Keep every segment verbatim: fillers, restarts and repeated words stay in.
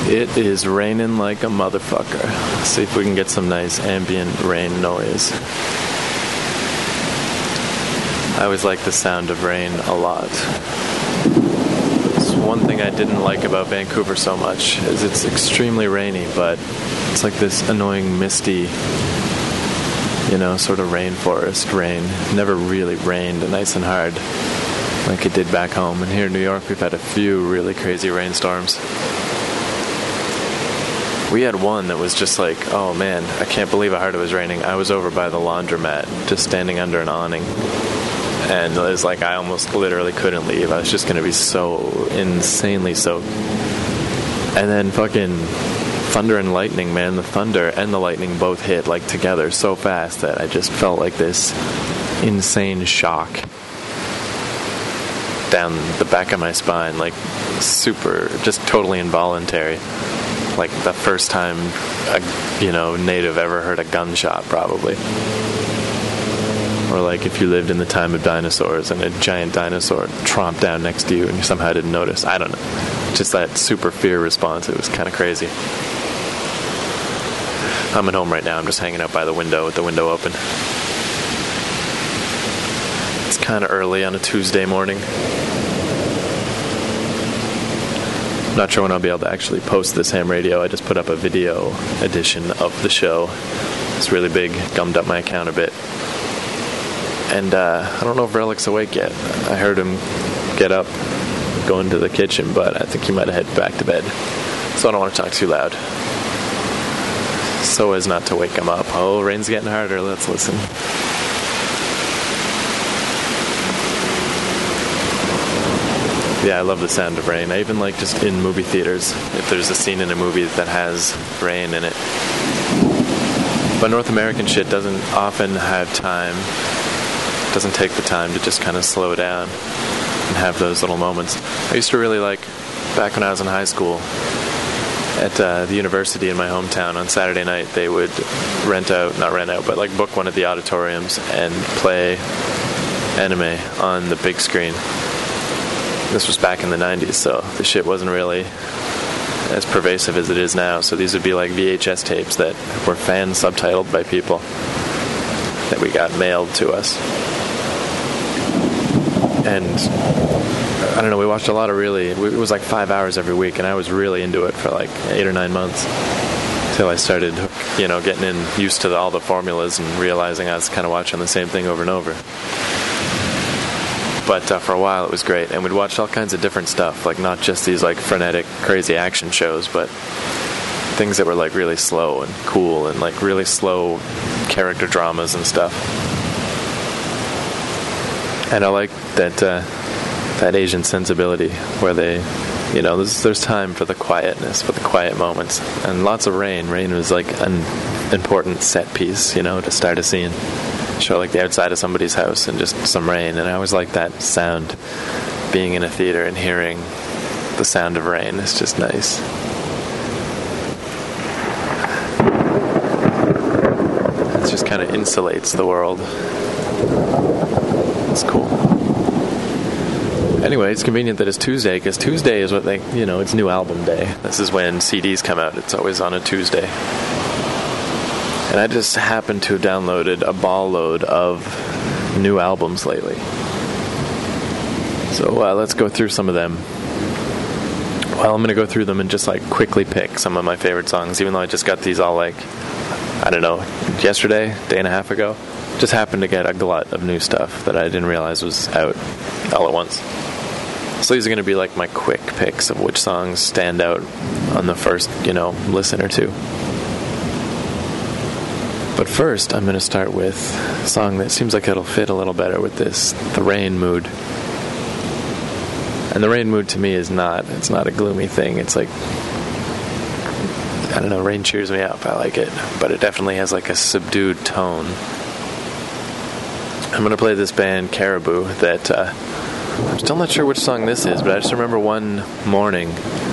It is raining like a motherfucker. Let's see if we can get some nice ambient rain noise. I always like the sound of rain a lot. It's one thing I didn't like about Vancouver so much is it's extremely rainy, but it's like this annoying misty, you know, sort of rainforest rain. It never really rained nice and hard like it did back home. And here in New York, we've had a few really crazy rainstorms. We had one that was just like, oh man, I can't believe how hard it was raining. I was over by the laundromat, just standing under an awning. And it was like I almost literally couldn't leave. I was just going to be so insanely soaked. And then fucking thunder and lightning, man. The thunder and the lightning both hit like together so fast that I just felt like this insane shock down the back of my spine, like super, just totally involuntary. Like the first time a, you know, native ever heard a gunshot, probably. Or like if you lived in the time of dinosaurs and a giant dinosaur tromped down next to you and you somehow didn't notice. I don't know. Just that super fear response. It was kind of crazy. I'm at home right now. I'm just hanging out by the window with the window open. It's kind of early on a Tuesday morning. I'm not sure when I'll be able to actually post this ham radio. I just put up a video edition of the show. It's really big, gummed up my account a bit. And uh, I don't know if Relic's awake yet. I heard him get up, go into the kitchen, but I think he might have headed back to bed. So I don't want to talk too loud, so as not to wake him up. Oh, rain's getting harder. Let's listen. Yeah, I love the sound of rain. I even like just in movie theaters, if there's a scene in a movie that has rain in it. But North American shit doesn't often have time, doesn't take the time to just kind of slow down and have those little moments. I used to really like, back when I was in high school, at uh, the university in my hometown on Saturday night, they would rent out, not rent out, but like book one of the auditoriums and play anime on the big screen. This was back in the nineties, so the shit wasn't really as pervasive as it is now. So these would be like V H S tapes that were fan subtitled by people that we got mailed to us. And I don't know, we watched a lot of really, it was like five hours every week, and I was really into it for like eight or nine months until I started, you know, getting in used to the, all the formulas and realizing I was kind of watching the same thing over and over. But uh, for a while it was great, and we'd watch all kinds of different stuff, like not just these like frenetic, crazy action shows, but things that were like really slow and cool, and like really slow character dramas and stuff. And I like that uh, that Asian sensibility where they, you know, there's, there's time for the quietness, for the quiet moments, and lots of rain. Rain was like an important set piece, you know, to start a scene. Show like the outside of somebody's house and just some rain, and I always like that sound. Being in a theater and hearing the sound of rain is just nice. It just kind of insulates the world. It's cool. Anyway, it's convenient that it's Tuesday, because Tuesday is what they, you know, it's new album day. This is when C Ds come out. It's always on a Tuesday. And I just happened to have downloaded a ball load of new albums lately. So uh, let's go through some of them. Well, I'm going to go through them and just like quickly pick some of my favorite songs, even though I just got these all like, I don't know, yesterday, day and a half ago. Just happened to get a glut of new stuff that I didn't realize was out all at once. So these are going to be like my quick picks of which songs stand out on the first, you know, listen or two. But first, I'm going to start with a song that seems like it'll fit a little better with this, The Rain Mood. And the rain mood to me is not, it's not a gloomy thing. It's like, I don't know, rain cheers me up. I like it. But it definitely has like a subdued tone. I'm going to play this band, Caribou, that, uh, I'm still not sure which song this is, but I just remember one morning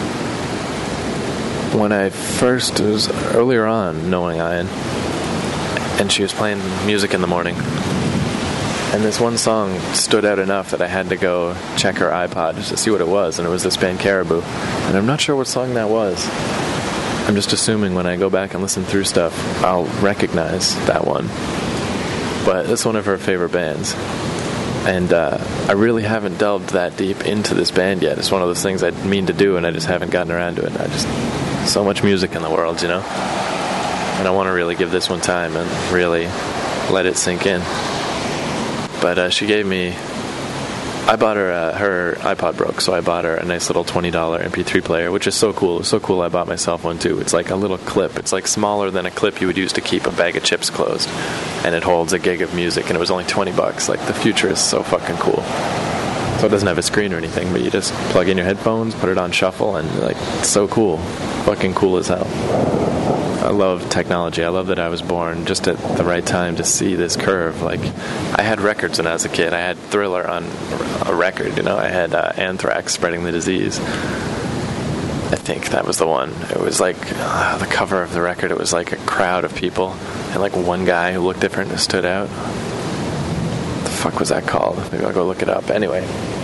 when I first, it was earlier on, knowing Ian, and she was playing music in the morning. And this one song stood out enough that I had to go check her iPod just to see what it was, and it was this band Caribou. And I'm not sure what song that was. I'm just assuming when I go back and listen through stuff, I'll recognize that one. But it's one of her favorite bands. And uh, I really haven't delved that deep into this band yet. It's one of those things I mean to do, and I just haven't gotten around to it. I just... So much music in the world, you know? And I want to really give this one time and really let it sink in. But uh, she gave me... I bought her... Uh, her iPod broke, so I bought her a nice little twenty dollars M P three player, which is so cool. It was so cool I bought myself one, too. It's like a little clip. It's like smaller than a clip you would use to keep a bag of chips closed. And it holds a gig of music, and it was only twenty bucks. Like, the future is so fucking cool. So it doesn't have a screen or anything, but you just plug in your headphones, put it on shuffle, and, like, it's so cool. Fucking cool as hell. I love technology. I love that I was born just at the right time to see this curve. Like, I had records when I was a kid. I had Thriller on a record, you know. I had uh, Anthrax Spreading the Disease. I think that was the one. It was like uh, the cover of the record. It was like a crowd of people, and like one guy who looked different and stood out. What the fuck was that called? Maybe I'll go look it up. Anyway,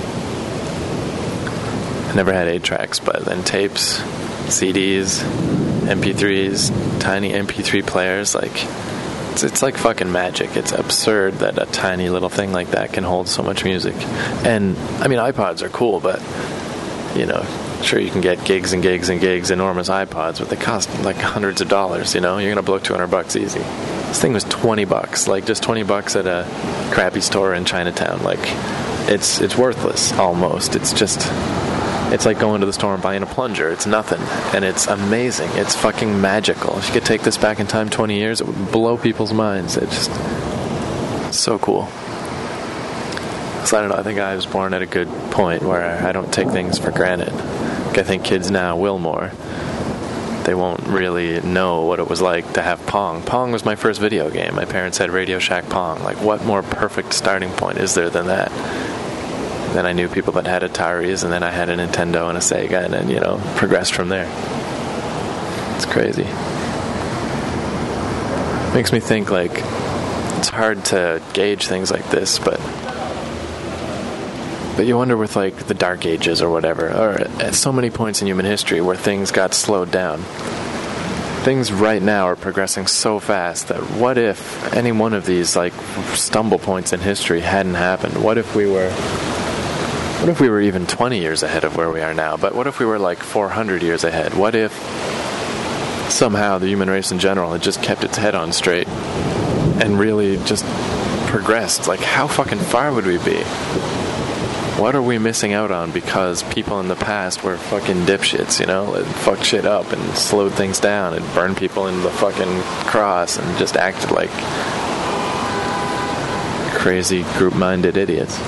I never had eight tracks, but then tapes, C Ds, M P threes, tiny M P three players. Like, it's, it's like fucking magic. It's absurd that a tiny little thing like that can hold so much music. And I mean, iPods are cool, but you know, sure, you can get gigs and gigs and gigs, enormous iPods, but they cost like hundreds of dollars, you know? You're going to blow two hundred bucks easy. This thing was twenty bucks, like just twenty bucks at a crappy store in Chinatown. Like, it's it's worthless, almost. It's just, it's like going to the store and buying a plunger. It's nothing, and it's amazing. It's fucking magical. If you could take this back in time twenty years, it would blow people's minds. It's just so cool. So I don't know, I think I was born at a good point where I don't take things for granted. I think kids now will more. They won't really know what it was like to have Pong. Pong was my first video game. My parents had Radio Shack Pong. Like, what more perfect starting point is there than that? Then I knew people that had Ataris, and then I had a Nintendo and a Sega, and then, you know, progressed from there. It's crazy. Makes me think, like, it's hard to gauge things like this, but But you wonder with, like, the Dark Ages or whatever, or at so many points in human history where things got slowed down. Things right now are progressing so fast that what if any one of these, like, stumble points in history hadn't happened? What if we were... What if we were even twenty years ahead of where we are now? But what if we were, like, four hundred years ahead? What if somehow the human race in general had just kept its head on straight and really just progressed? Like, how fucking far would we be? What are we missing out on because people in the past were fucking dipshits, you know? It fucked shit up and slowed things down and burned people into the fucking cross and just acted like crazy group-minded idiots.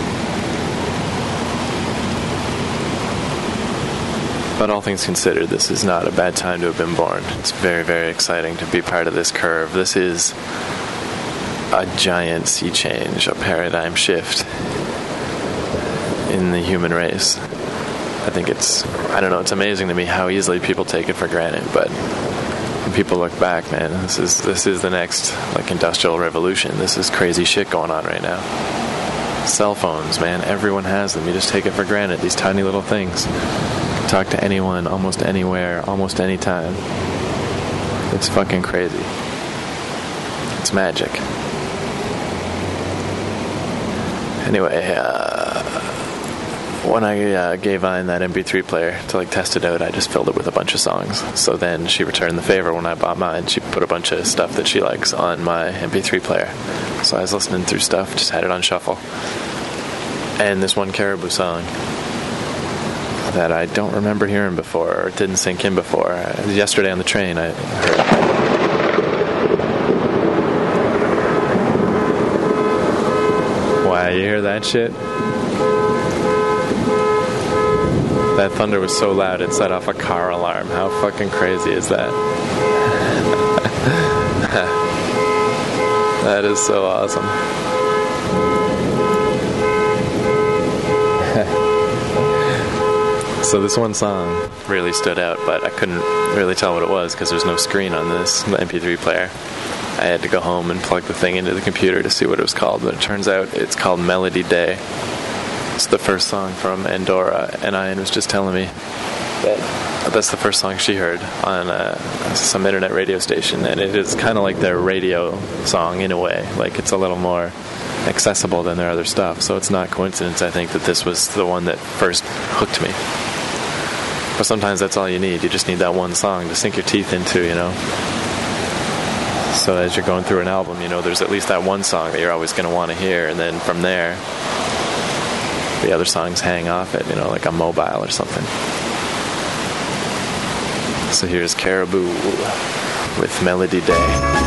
But all things considered, this is not a bad time to have been born. It's very, very exciting to be part of this curve. This is a giant sea change, a paradigm shift in the human race. I think it's, I don't know, it's amazing to me how easily people take it for granted, but when people look back, man, this is this is the next, like, industrial revolution. This is crazy shit going on right now. Cell phones, man, everyone has them. You just take it for granted, these tiny little things. Talk to anyone, almost anywhere, almost anytime. It's fucking crazy. It's magic. Anyway, uh... when I uh, gave Vine that M P three player to, like, test it out, I just filled it with a bunch of songs. So then she returned the favor when I bought mine. She put a bunch of stuff that she likes on my M P three player. So I was listening through stuff, just had it on shuffle. And this one Caribou song that I don't remember hearing before, or it didn't sink in before. Yesterday on the train, I heard it. Wow, you hear that shit? That thunder was so loud it set off a car alarm. How fucking crazy is that? That is so awesome. So this one song really stood out, but I couldn't really tell what it was because there's no screen on this M P three player. I had to go home and plug the thing into the computer to see what it was called, but it turns out it's called Melody Day. It's the first song from Andorra, and Ian was just telling me that that's the first song she heard on uh, some internet radio station, and it is kind of like their radio song in a way. Like, it's a little more accessible than their other stuff, so it's not coincidence, I think, that this was the one that first hooked me. But sometimes that's all you need. You just need that one song to sink your teeth into, you know. So as you're going through an album, you know, there's at least that one song that you're always going to want to hear, and then from there, the other songs hang off it, you know, like a mobile or something. So here's Caribou with Melody Day.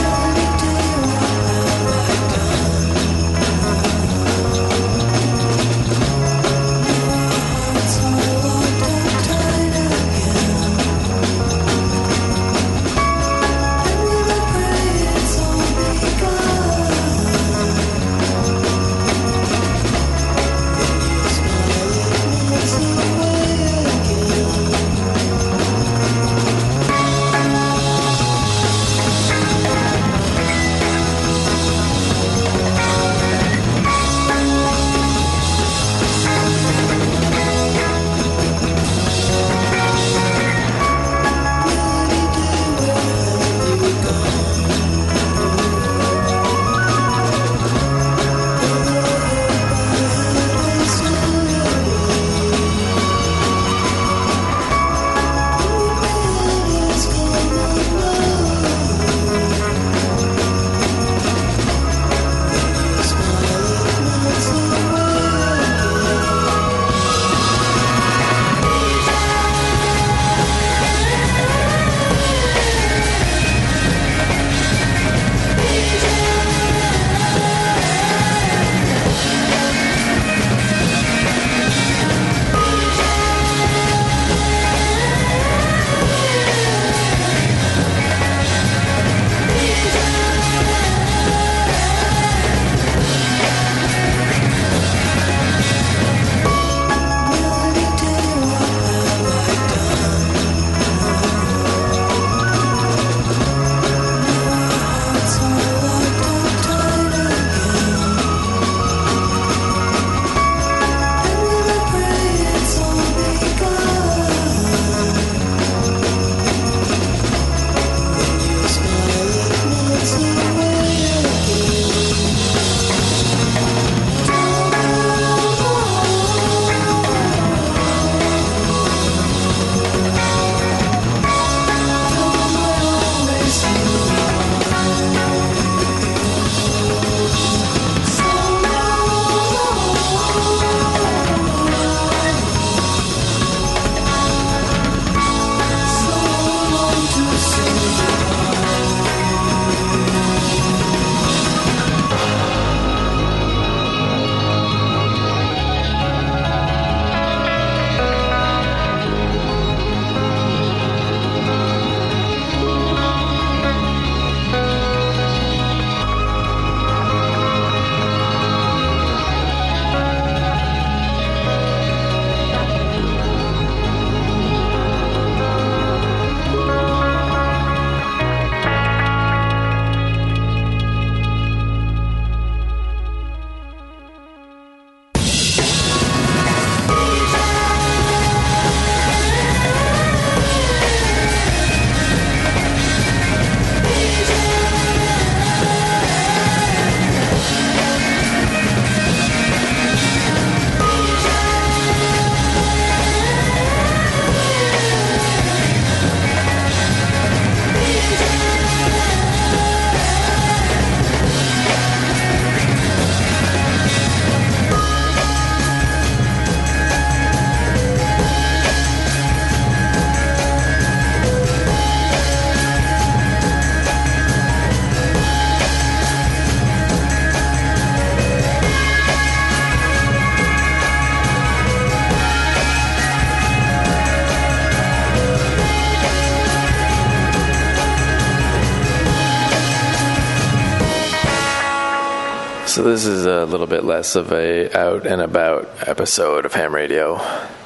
So this is a little bit less of a out and about episode of Ham Radio.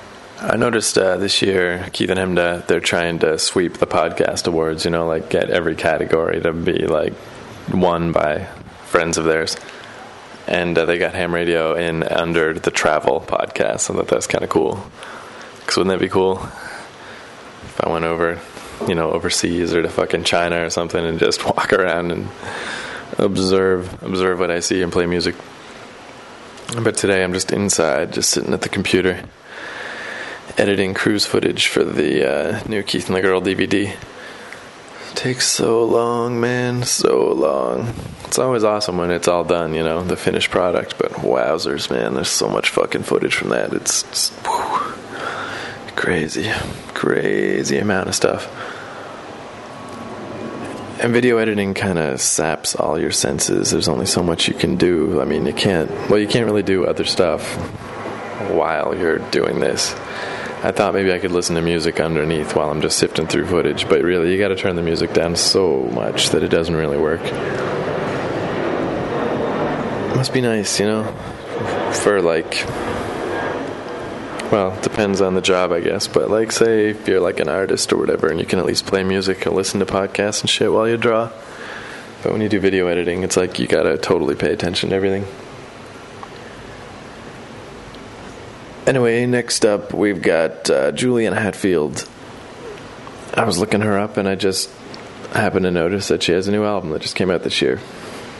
I noticed uh, this year, Keith and Hemda, they're trying to sweep the podcast awards, you know, like get every category to be like won by friends of theirs. And uh, they got ham radio in under the travel podcast. I thought that's kind of cool. Because wouldn't that be cool if I went over, you know, overseas or to fucking China or something and just walk around and observe, observe what I see and play music. But today I'm just inside, just sitting at the computer, editing cruise footage for the uh, new Keith and the Girl D V D. Takes so long, man, so long. It's always awesome when it's all done, you know, the finished product, but wowzers, man, there's so much fucking footage from that. It's, it's whew, crazy, crazy amount of stuff. And video editing kind of saps all your senses. There's only so much you can do. I mean, you can't, well, you can't really do other stuff while you're doing this. I thought maybe I could listen to music underneath while I'm just sifting through footage, but really, you got to turn the music down so much that it doesn't really work. It must be nice, you know, for like, well, it depends on the job, I guess, but like, say, if you're like an artist or whatever, and you can at least play music or listen to podcasts and shit while you draw. But when you do video editing, it's like you got to totally pay attention to everything. Anyway, next up, we've got uh, Julian Hatfield. I was looking her up, and I just happened to notice that she has a new album that just came out this year.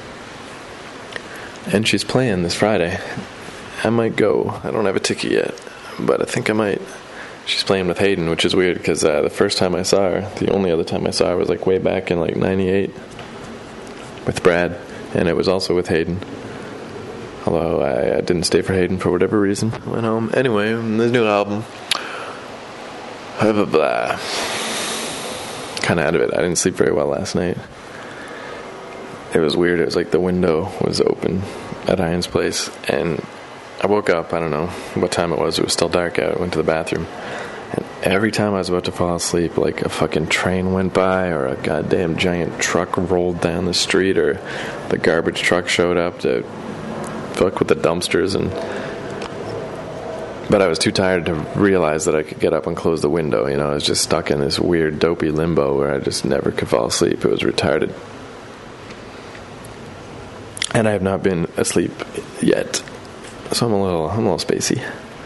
And she's playing this Friday. I might go. I don't have a ticket yet, but I think I might. She's playing with Hayden, which is weird, because uh, the first time I saw her, the only other time I saw her was like way back in like ninety-eight with Brad, and it was also with Hayden. Although I, I didn't stay for Hayden for whatever reason. I went home. Anyway, this new album. Blah, blah, blah. Kind of out of it. I didn't sleep very well last night. It was weird. It was like the window was open at Ian's place. And I woke up. I don't know what time it was. It was still dark out. I went to the bathroom. And every time I was about to fall asleep, like a fucking train went by, or a goddamn giant truck rolled down the street, or the garbage truck showed up to fuck with the dumpsters. And but I was too tired to realize that I could get up and close the window. You know, I was just stuck in this weird dopey limbo where I just never could fall asleep. It was retarded. And I have not been asleep yet, so I'm a little I'm a little spacey.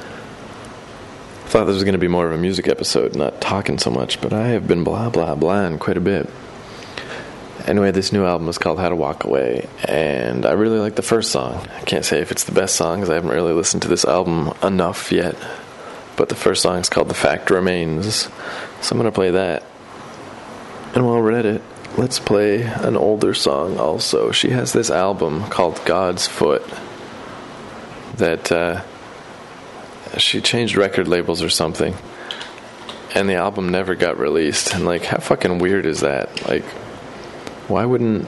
I thought this was going to be more of a music episode, not talking so much, but I have been blah blah blahing quite a bit. Anyway, this new album is called How to Walk Away, and I really like the first song. I can't say if it's the best song, because I haven't really listened to this album enough yet, but the first song is called The Fact Remains, so I'm going to play that. And while we're at it, let's play an older song also. She has this album called God's Foot that uh, she changed record labels or something, and the album never got released. And like, how fucking weird is that? Like, Why wouldn't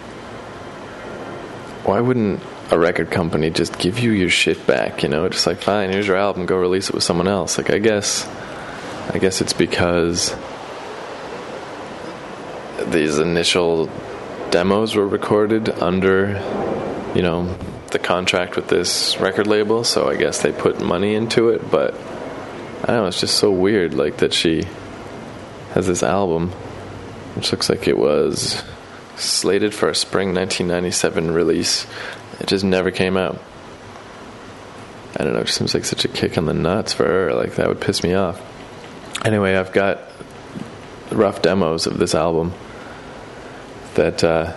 why wouldn't a record company just give you your shit back, you know? Just like, fine, here's your album, go release it with someone else. Like, I guess I guess it's because these initial demos were recorded under, you know, the contract with this record label, so I guess they put money into it. But I don't know, it's just so weird, like, that she has this album which looks like it was slated for a spring nineteen ninety-seven release. It just never came out. I don't know, it just seems like such a kick on the nuts for her. Like, that would piss me off. Anyway, I've got rough demos of this album that uh,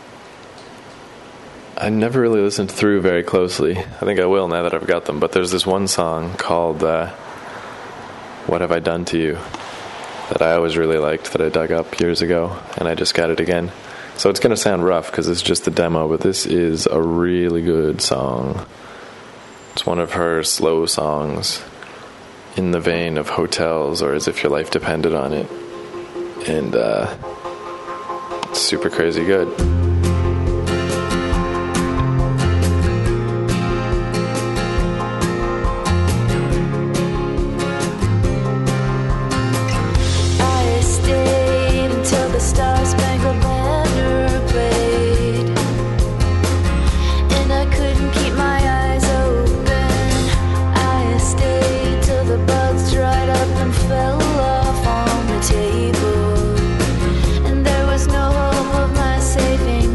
I never really listened through very closely. I think I will now that I've got them. But there's this one song called uh, What Have I Done to You that I always really liked, that I dug up years ago, and I just got it again. So it's going to sound rough because it's just the demo, but this is a really good song. It's one of her slow songs in the vein of Hotels or As If Your Life Depended on It. And uh, it's super crazy good. Saving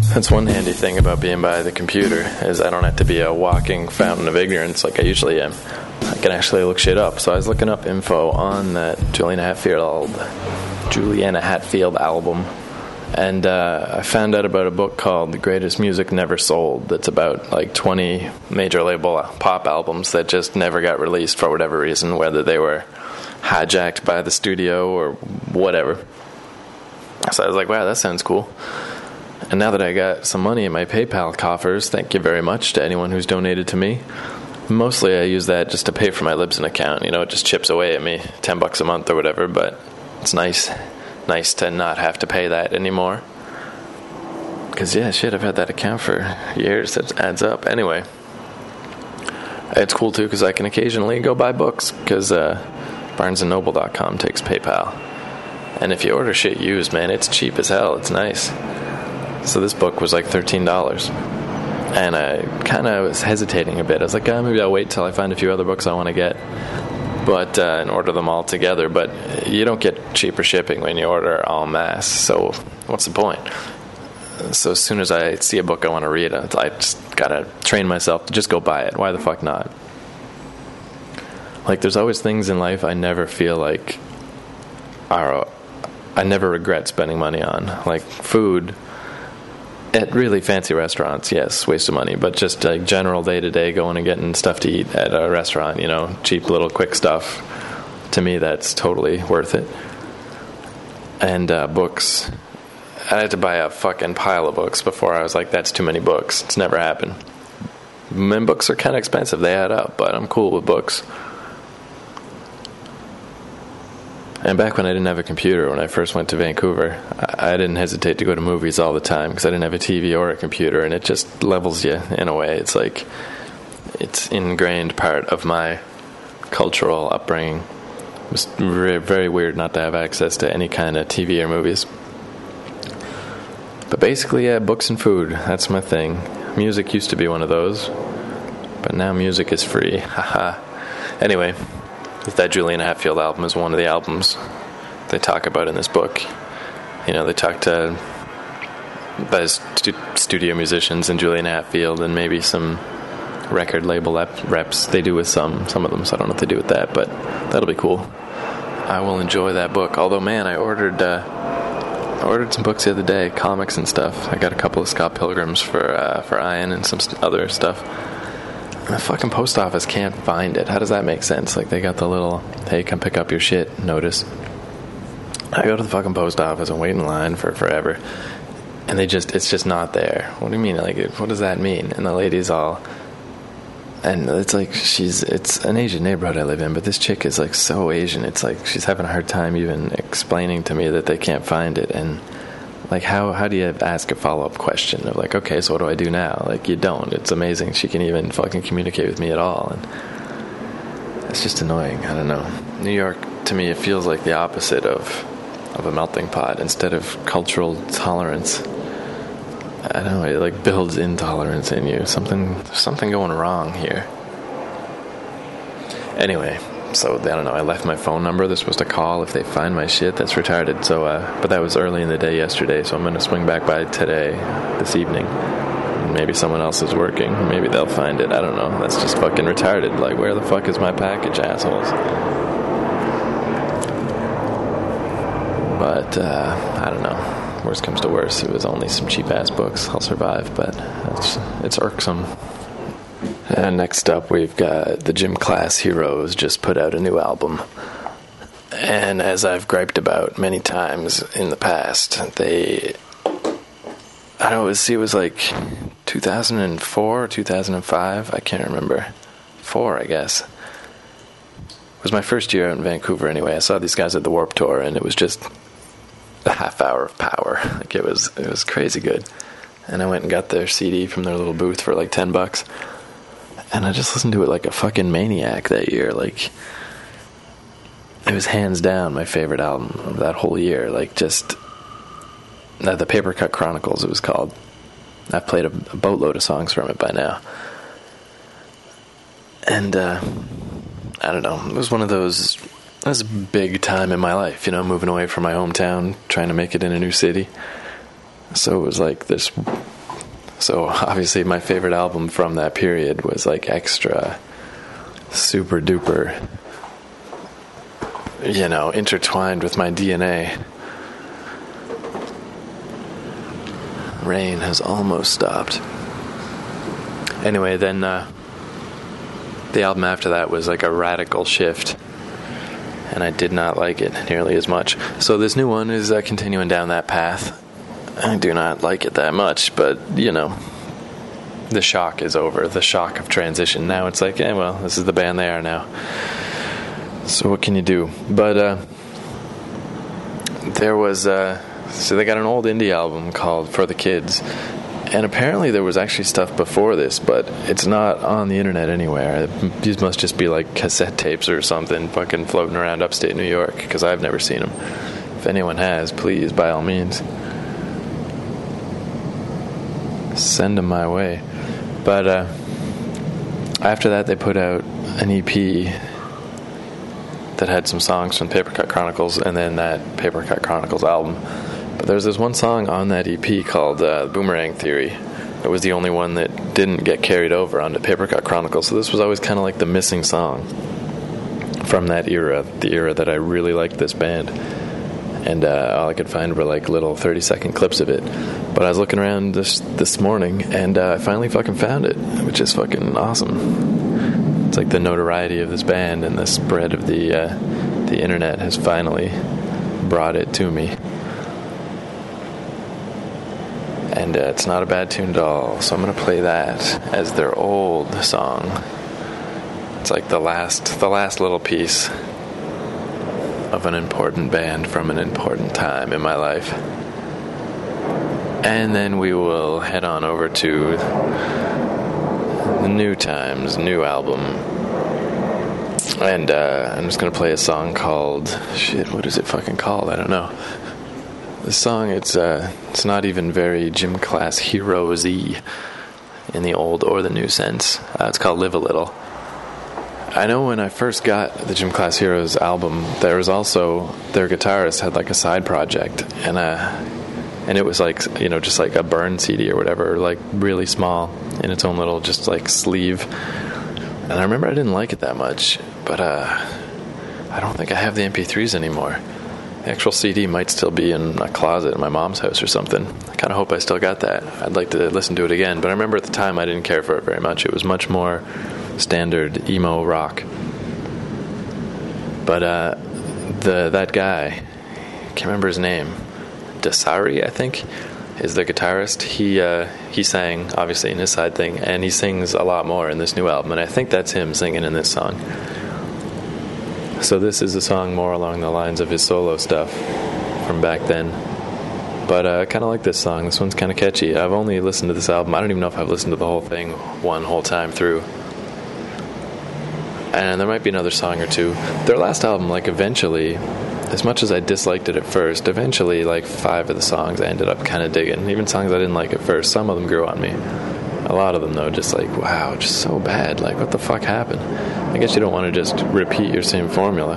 That's one handy thing about being by the computer, is I don't have to be a walking fountain of ignorance like I usually am. I can actually look shit up. So I was looking up info on that Juliana Hatfield, Juliana Hatfield album, and uh, I found out about a book called The Greatest Music Never Sold that's about like twenty major label pop albums that just never got released for whatever reason, whether they were hijacked by the studio or whatever. So I was like, wow, that sounds cool. And now that I got some money in my PayPal coffers, thank you very much to anyone who's donated to me. Mostly I use that just to pay for my Libsyn account. You know, it just chips away at me, ten bucks a month or whatever, but it's nice. Nice to not have to pay that anymore. Because, yeah, shit, I've had that account for years. It adds up. Anyway, it's cool, too, because I can occasionally go buy books, because uh, barnes and noble dot com takes PayPal. And if you order shit used, man, it's cheap as hell. It's nice. So this book was like thirteen dollars. And I kind of was hesitating a bit. I was like, oh, maybe I'll wait till I find a few other books I want to get, but uh, and order them all together. But you don't get cheaper shipping when you order en masse. So what's the point? So as soon as I see a book I want to read, I just gotta train myself to just go buy it. Why the fuck not? Like, there's always things in life I never feel like are, I never regret spending money on. Like food. At really fancy restaurants, yes, waste of money, but just like general day-to-day going and getting stuff to eat at a restaurant, you know, cheap little quick stuff, to me that's totally worth it. And uh, books, I had to buy a fucking pile of books before I was like, that's too many books. It's never happened. And books are kind of expensive, they add up, but I'm cool with books. And back when I didn't have a computer, when I first went to Vancouver, I, I didn't hesitate to go to movies all the time because I didn't have a T V or a computer, and it just levels you in a way. It's like, it's ingrained part of my cultural upbringing. It was very, very weird not to have access to any kind of T V or movies. But basically, yeah, books and food, that's my thing. Music used to be one of those, but now music is free. Haha. Anyway, that Juliana Hatfield album is one of the albums they talk about in this book. You know, they talk to the stu- studio musicians and Juliana Hatfield and maybe some record label reps. They do with some, some of them, so I don't know what they do with that, but that'll be cool. I will enjoy that book. Although, man, I ordered uh, I ordered some books the other day, comics and stuff. I got a couple of Scott Pilgrims for uh, for Ian and some st- other stuff. The fucking post office can't find it. How does that make sense? Like, they got the little, hey, come pick up your shit notice. I go to the fucking post office and wait in line for forever, and they just, it's just not there. What do you mean? Like, what does that mean? And the lady's all, and it's like, she's, it's an Asian neighborhood I live in, but this chick is like so Asian. It's like she's having a hard time even explaining to me that they can't find it. And like, how how do you ask a follow-up question of like, okay, so what do I do now? Like, you don't. It's amazing she can even fucking communicate with me at all. And it's just annoying. I don't know. New York, to me, it feels like the opposite of of a melting pot. Instead of cultural tolerance, I don't know, it like builds intolerance in you. Something, there's something going wrong here. Anyway, so I don't know, I left my phone number. They're supposed to call if they find my shit. That's retarded. So, uh, but that was early in the day yesterday, so I'm going to swing back by today, this evening. Maybe someone else is working. Maybe they'll find it. I don't know. That's just fucking retarded. Like, where the fuck is my package, assholes? But, uh, I don't know. Worst comes to worst, it was only some cheap-ass books. I'll survive, but it's, it's irksome. And next up, we've got the Gym Class Heroes just put out a new album. And as I've griped about many times in the past, they... I don't know, see, it was like two thousand four or two thousand five? I can't remember. Four, I guess. It was my first year out in Vancouver anyway. I saw these guys at the Warped Tour, and it was just a half hour of power. Like, it was, it was crazy good. And I went and got their C D from their little booth for like ten bucks. And I just listened to it like a fucking maniac that year. Like, it was hands down my favorite album of that whole year. Like, just... Uh, the Paper Cut Chronicles, it was called. I've played a, a boatload of songs from it by now. And, uh... I don't know. It was one of those... It was a big time in my life, you know, moving away from my hometown, trying to make it in a new city. So it was like this So obviously my favorite album from that period was like extra super duper, you know, intertwined with my D N A. Rain has almost stopped. Anyway, then uh, the album after that was like a radical shift, and I did not like it nearly as much. So this new one is uh, continuing down that path. I do not like it that much, but, you know, the shock is over. The shock of transition. Now it's like, eh, well, this is the band they are now. So what can you do? But uh, there was... Uh, so they got an old indie album called For the Kids. And apparently there was actually stuff before this, but it's not on the internet anywhere. These must just be like cassette tapes or something fucking floating around upstate New York, because I've never seen them. If anyone has, please, by all means, send them my way. But uh, after that, they put out an E P that had some songs from Papercut Chronicles, and then that Papercut Chronicles album. But there's this one song on that E P called uh, Boomerang Theory. It was the only one that didn't get carried over onto Papercut Chronicles, so this was always kind of like the missing song from that era, the era that I really liked this band. And uh, all I could find were like little thirty second clips of it. But I was looking around this this morning, and uh, I finally fucking found it, which is fucking awesome. It's like the notoriety of this band and the spread of the uh, the internet has finally brought it to me. And uh, it's not a bad tune at all, so I'm going to play that as their old song. It's like the last, the last little piece of an important band from an important time in my life. And then we will head on over to the New Times new album. And uh, I'm just going to play a song called... Shit, what is it fucking called? I don't know. The song, it's uh, it's not even very gym class hero-y in the old or the new sense. Uh, it's called Live a Little. I know when I first got the Gym Class Heroes album, there was also, their guitarist had like a side project, and uh, and it was like, you know, just like a burn C D or whatever, like really small in its own little just like sleeve. And I remember I didn't like it that much, but uh, I don't think I have the M P threes anymore. The actual C D might still be in a closet in my mom's house or something. I kind of hope I still got that. I'd like to listen to it again, but I remember at the time I didn't care for it very much. It was much more standard emo rock. But uh, the that guy, I can't remember his name, Dasari, I think, is the guitarist. He uh, he sang, obviously, in his side thing, and he sings a lot more in this new album, and I think that's him singing in this song. So this is a song more along the lines of his solo stuff from back then. But uh, I kind of like this song. This one's kind of catchy. I've only listened to this album. I don't even know if I've listened to the whole thing one whole time through. And there might be another song or two. Their last album, like, eventually, as much as I disliked it at first, eventually, like, five of the songs I ended up kind of digging. Even songs I didn't like at first. Some of them grew on me. A lot of them, though, just like, wow, just so bad. Like, what the fuck happened? I guess you don't want to just repeat your same formula.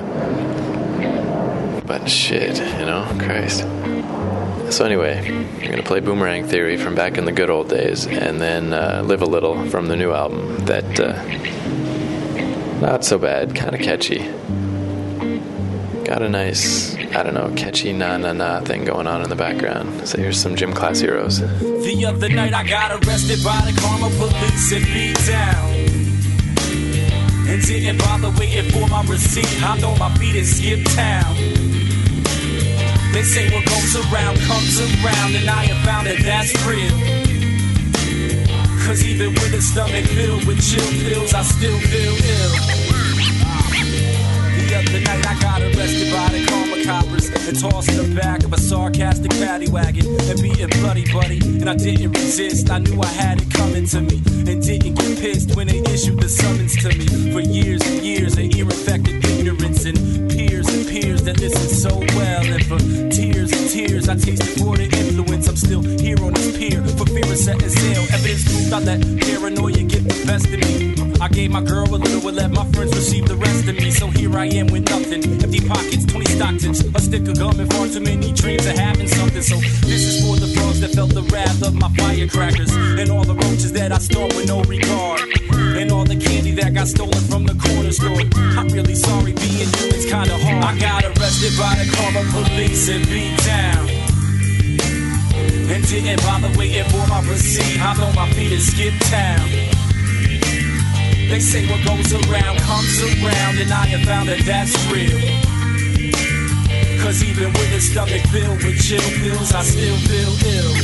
But shit, you know? Christ. So anyway, I'm going to play Boomerang Theory from back in the good old days, and then uh, Live a Little from the new album that, uh, not so bad, kind of catchy. Got a nice, I don't know, catchy na-na-na thing going on in the background. So here's some Gym Class Heroes. The other night I got arrested by the Karma police and beat down. And didn't bother waiting for my receipt. Hopped on my feet and skipped town. They say what goes around comes around, and I have found that that's real. Cause even with a stomach filled with chill pills, I still feel ill. The other night I got arrested by the Karma coppers and tossed in the back of a sarcastic paddy wagon and beaten bloody buddy, and I didn't resist. I knew I had it coming to me and didn't get pissed when they issued the summons to me. For years and years of ear-infected ignorance and peers and peers that listen so well, and for tears and tears I tasted for the influence. I'm still here on this pier for fear of setting sail. Evidence proved I let paranoia get the best of me. I gave my girl a little and let my friends receive the rest of me. So here I am with nothing, empty pockets, twenty Stocktons, a stick of gum and far too many dreams of having something. So this is for the frogs that felt the wrath of my fire firecrackers, and all the roaches that I stole with no regard, and all the candy that got stolen from the corner store. I'm really sorry, being human's kinda hard. I got arrested by the karma police and beat down, and didn't bother waiting for my receipt. Hopped on my feet and skipped town. They say what goes around comes around, and I have found that that's real. Cause even with a stomach filled with chill pills, I still feel ill.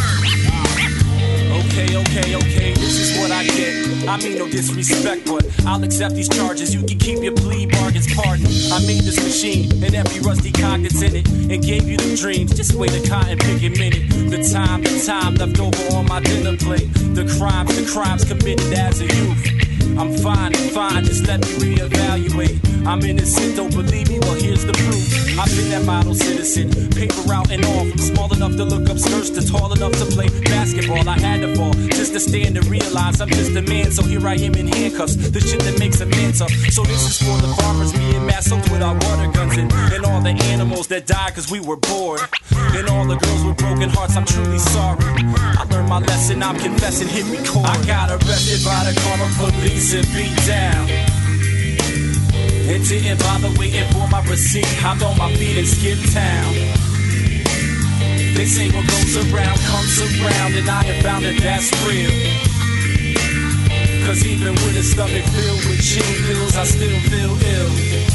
Okay, okay, okay, this is what I get. I mean no disrespect, but I'll accept these charges. You can keep your plea bargains, pardon. I made this machine and every rusty cock that's in it, and gave you the dreams. Just wait a cotton picking minute. The time, the time left over on my dinner plate. The crimes, the crimes committed as a youth. I'm fine, I'm fine, just let me reevaluate. I'm innocent, don't believe me? Well, here's the proof. I've been that model citizen, paper out and all. From small enough to look up skirts to tall enough to play basketball. I had to fall just to stand and realize I'm just a man. So here I am in handcuffs, the shit that makes a man tough. So this is for the farmers being massacred with our water guns, and, and all the animals that died cause we were bored, and all the girls with broken hearts. I'm truly sorry. I learned my lesson, I'm confessing, hit record. I got arrested by the karma police and beat down, and didn't bother waiting for my receipt. Hopped on my feet and skipped town. They say what goes around comes around, and I have found that that's real. Cause even with a stomach filled with chill pills, I still feel ill.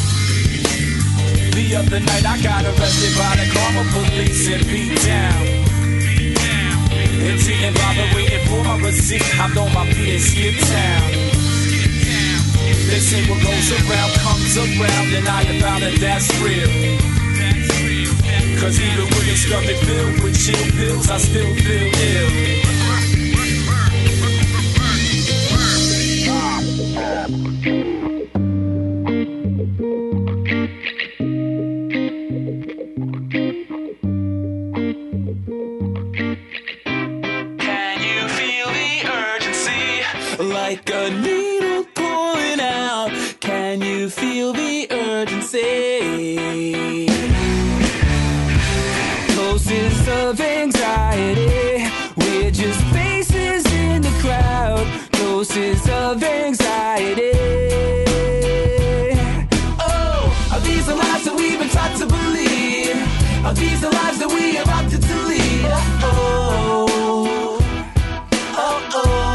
The other night I got arrested by the karma police and beat down, and didn't bother waiting for my receipt. Hopped on my feet and skipped town. They say what goes around comes around, and I have found that that's real. Cause even with a stomach filled with chill pills, I still feel ill. Can you feel the urgency? Like a needle pulling out. Can you feel the urgency? Doses of anxiety, we're just faces in the crowd. Doses of anxiety. Oh, are these the lies that we've been taught to believe? Are these the lives that we have opted to lead? Oh, oh, oh.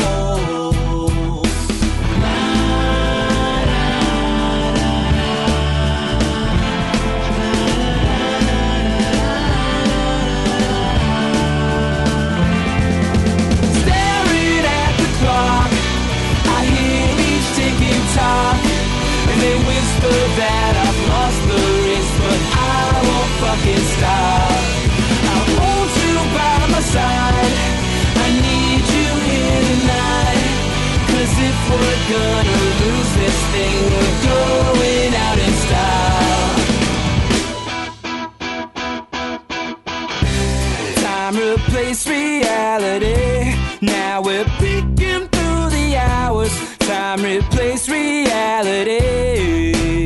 That I've lost the race, but I won't fucking stop. I'll hold you by my side. I need you here tonight. Cause if we're gonna lose this thing, we're going out in style. Time replaced reality. Now we're peeking through the hours. Time replaced reality.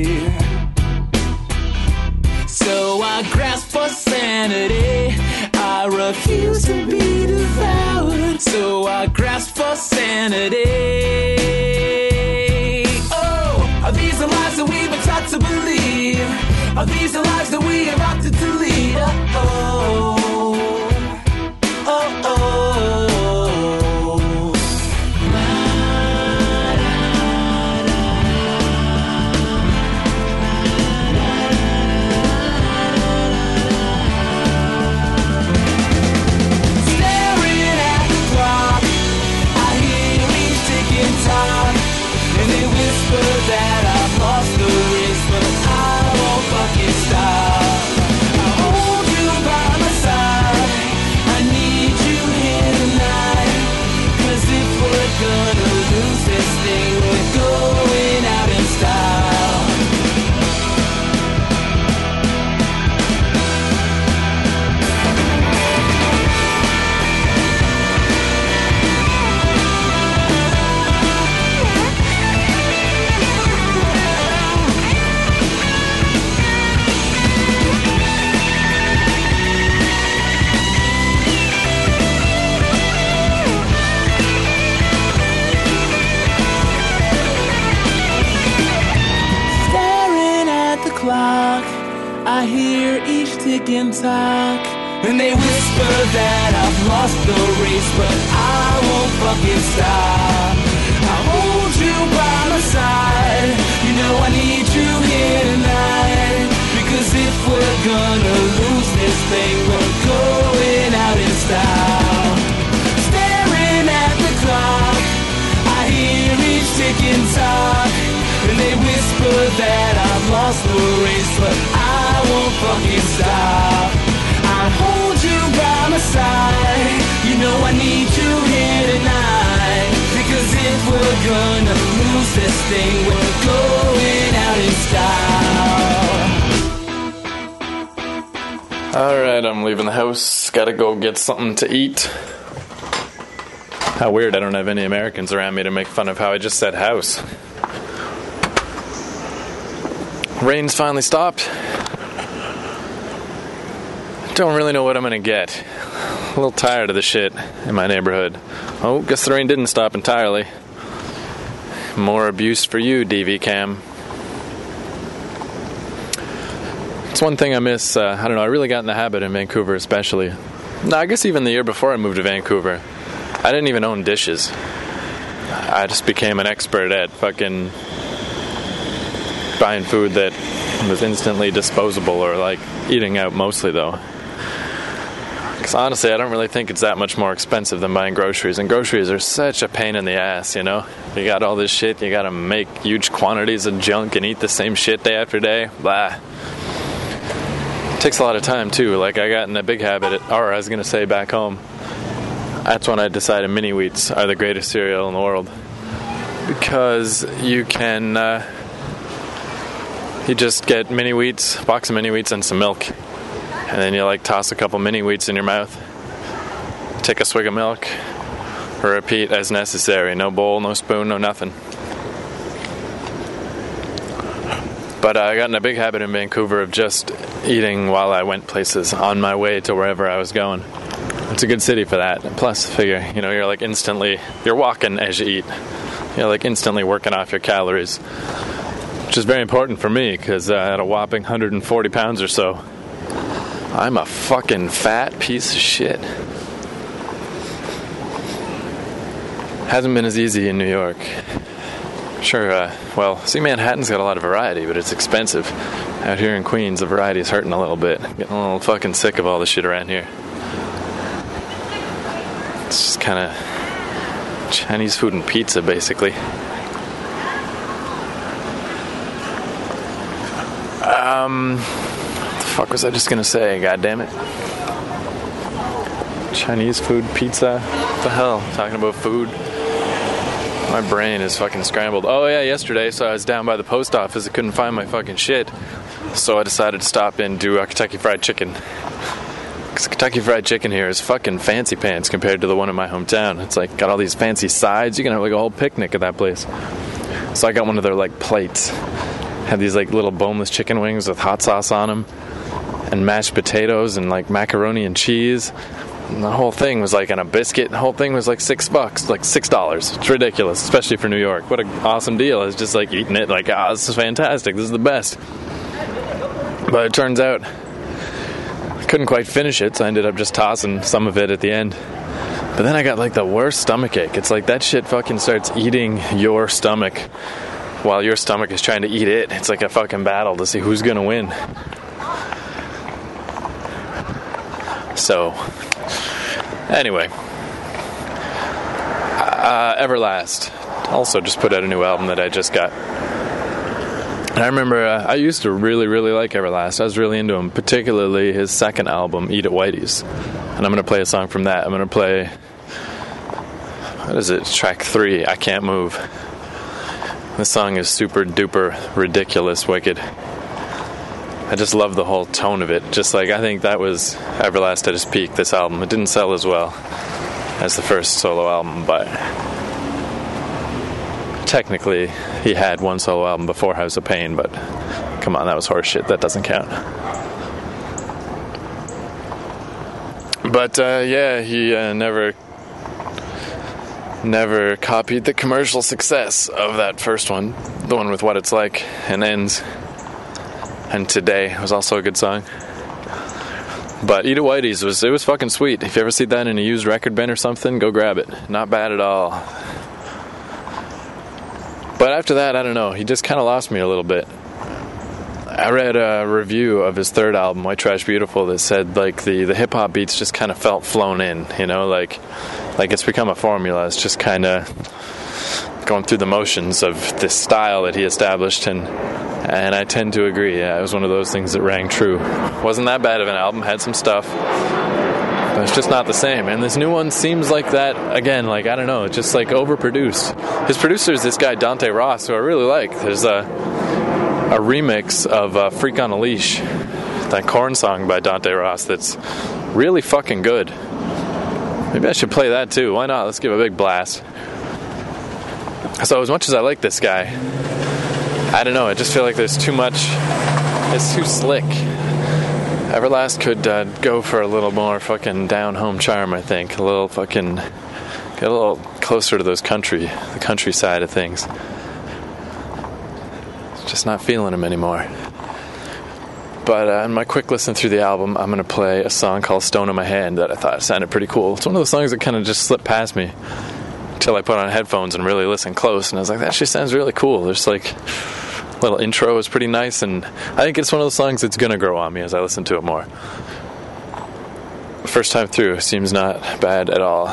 So I grasp for sanity. I refuse to be devoured. So I grasp for sanity. Oh, are these the lies that we've been taught to believe? Are these the lies that we have opted to lead? Oh, oh, oh, oh. That I've lost the race, but I won't fucking stop. I'll hold you by my side. talk, and they whisper that I've lost the race, but I won't fucking stop. I'll hold you by my side, you know I need you here tonight, because if we're gonna lose this thing, we're going out in style. Staring at the clock, I hear each ticking talk, and they whisper that I've lost the race, but I won't fucking stop. I'll hold you by my side, you know I need you here tonight, because if we're gonna lose this thing, we're going out in style. Alright, I'm leaving the house. Gotta go get something to eat. How weird, I don't have any Americans around me to make fun of how I just said house. Rain's finally stopped. Don't really know what I'm gonna get. A little tired of the shit in my neighborhood. Oh, guess the rain didn't stop entirely. More abuse for you, D V Cam. It's one thing I miss. Uh, I don't know, I really got in the habit in Vancouver especially. No, I guess even the year before I moved to Vancouver, I didn't even own dishes. I just became an expert at fucking buying food that was instantly disposable, or like eating out mostly though. Because honestly, I don't really think it's that much more expensive than buying groceries, and groceries are such a pain in the ass, you know? You got all this shit, you gotta make huge quantities of junk and eat the same shit day after day. Blah. It takes a lot of time too. Like I got in a big habit, at, or I was gonna say back home, that's when I decided mini wheats are the greatest cereal in the world. Because you can, uh, you just get mini wheats, box of mini wheats and some milk. And then you like toss a couple mini wheats in your mouth. Take a swig of milk. Repeat as necessary. No bowl, no spoon, no nothing. But uh, I got in a big habit in Vancouver of just eating while I went places on my way to wherever I was going. It's a good city for that. Plus, figure, you know, you're like instantly, you're walking as you eat. You're like instantly working off your calories. Which is very important for me, because uh, at a whopping one hundred forty pounds or so, I'm a fucking fat piece of shit. Hasn't been as easy in New York. Sure, uh, well, see, Manhattan's got a lot of variety, but it's expensive. Out here in Queens, the variety is hurting a little bit. Getting a little fucking sick of all the shit around here. It's just kind of Chinese food and pizza, basically. Um, what the fuck was I just gonna say? God damn it! Chinese food, pizza. What the hell? Talking about food. My brain is fucking scrambled. Oh yeah, yesterday, so I was down by the post office. I couldn't find my fucking shit, so I decided to stop in and do a Kentucky Fried Chicken. Because Kentucky Fried Chicken here is fucking fancy pants compared to the one in my hometown. It's like got all these fancy sides. You can have like a whole picnic at that place. So I got one of their like plates. Had these like little boneless chicken wings with hot sauce on them, and mashed potatoes and like macaroni and cheese. And the whole thing was like on a biscuit. The whole thing was like six bucks, like six dollars. It's ridiculous, especially for New York. What an awesome deal! It's just like eating it, like, ah, oh, this is fantastic. This is the best. But it turns out I couldn't quite finish it, so I ended up just tossing some of it at the end. But then I got like the worst stomach ache. It's like that shit fucking starts eating your stomach while your stomach is trying to eat it. It's like a fucking battle to see who's gonna win. So, anyway, uh, Everlast also just put out a new album that I just got. And I remember uh, I used to really, really like Everlast. I was really into him, particularly his second album, Eat at Whitey's. And I'm going to play a song from that. I'm going to play, what is it, track three, I Can't Move. This song is super duper ridiculous wicked. I just love the whole tone of it. Just like, I think that was Everlast at his peak, this album. It didn't sell as well as the first solo album, but technically he had one solo album before House of Pain, but come on, that was horseshit. That doesn't count. But uh, yeah, he uh, never never copied the commercial success of that first one, the one with What It's Like and Ends. And Today was also a good song. But Eat It Whitey's was it was fucking sweet. If you ever see that in a used record bin or something, go grab it. Not bad at all. But after that, I don't know. He just kind of lost me a little bit. I read a review of his third album, White Trash Beautiful, that said like the, the hip hop beats just kind of felt flown in. You know, like like it's become a formula. It's just kind of going through the motions of this style that he established, and and I tend to agree. Yeah, it was one of those things that rang true. Wasn't that bad of an album, had some stuff, but it's just not the same. And this new one seems like that again. Like I don't know, it's just like overproduced. His producer is this guy Dante Ross, who I really like. There's a a remix of uh, "Freak on a Leash," that Korn song by Dante Ross. That's really fucking good. Maybe I should play that too. Why not? Let's give a big blast. So as much as I like this guy, I don't know, I just feel like there's too much, it's too slick. Everlast could uh, go for a little more fucking down-home charm, I think. A little fucking, get a little closer to those country, the country side of things. Just not feeling him anymore. But uh, in my quick listen through the album, I'm going to play a song called Stone in My Hand that I thought sounded pretty cool. It's one of those songs that kind of just slipped past me until I put on headphones and really listened close, and I was like, that actually sounds really cool. There's like a little intro is pretty nice, and I think it's one of those songs that's gonna grow on me as I listen to it more. First time through, seems not bad at all.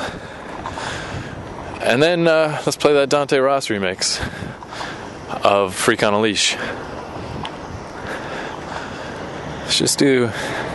And then uh, let's play that Dante Ross remix of Freak on a Leash. Let's just do,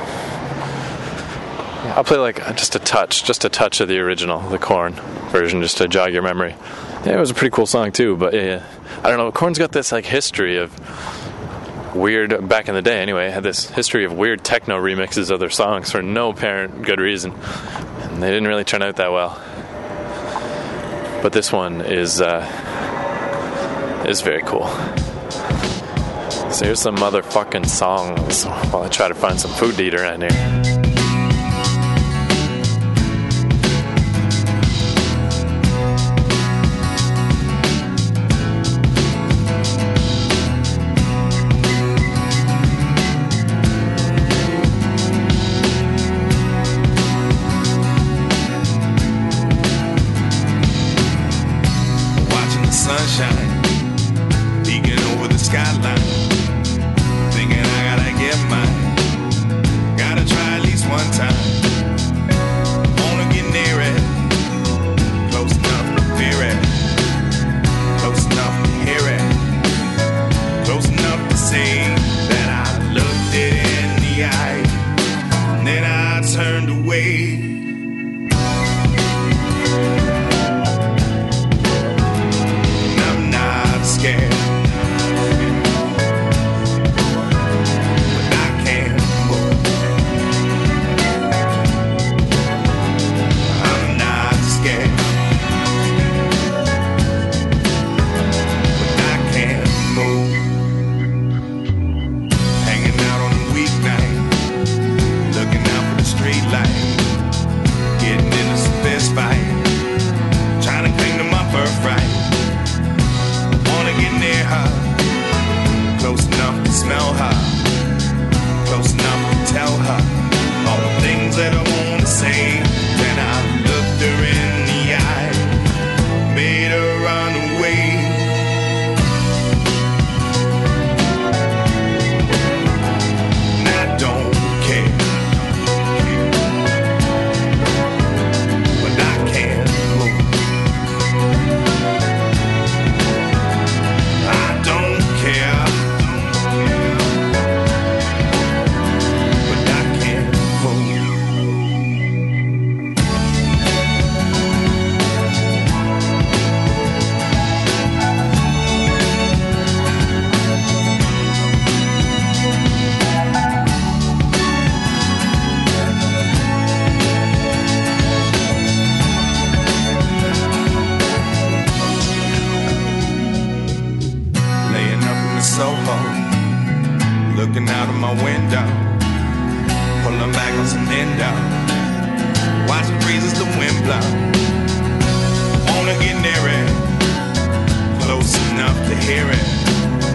I'll play like just a touch, just a touch of the original, the Korn version, just to jog your memory. Yeah, it was a pretty cool song too, but yeah, I don't know, Korn's got this like history of weird, back in the day anyway, had this history of weird techno remixes of their songs for no apparent good reason, and they didn't really turn out that well. But this one is uh, is very cool. So here's some motherfucking songs while I try to find some food to eat around here.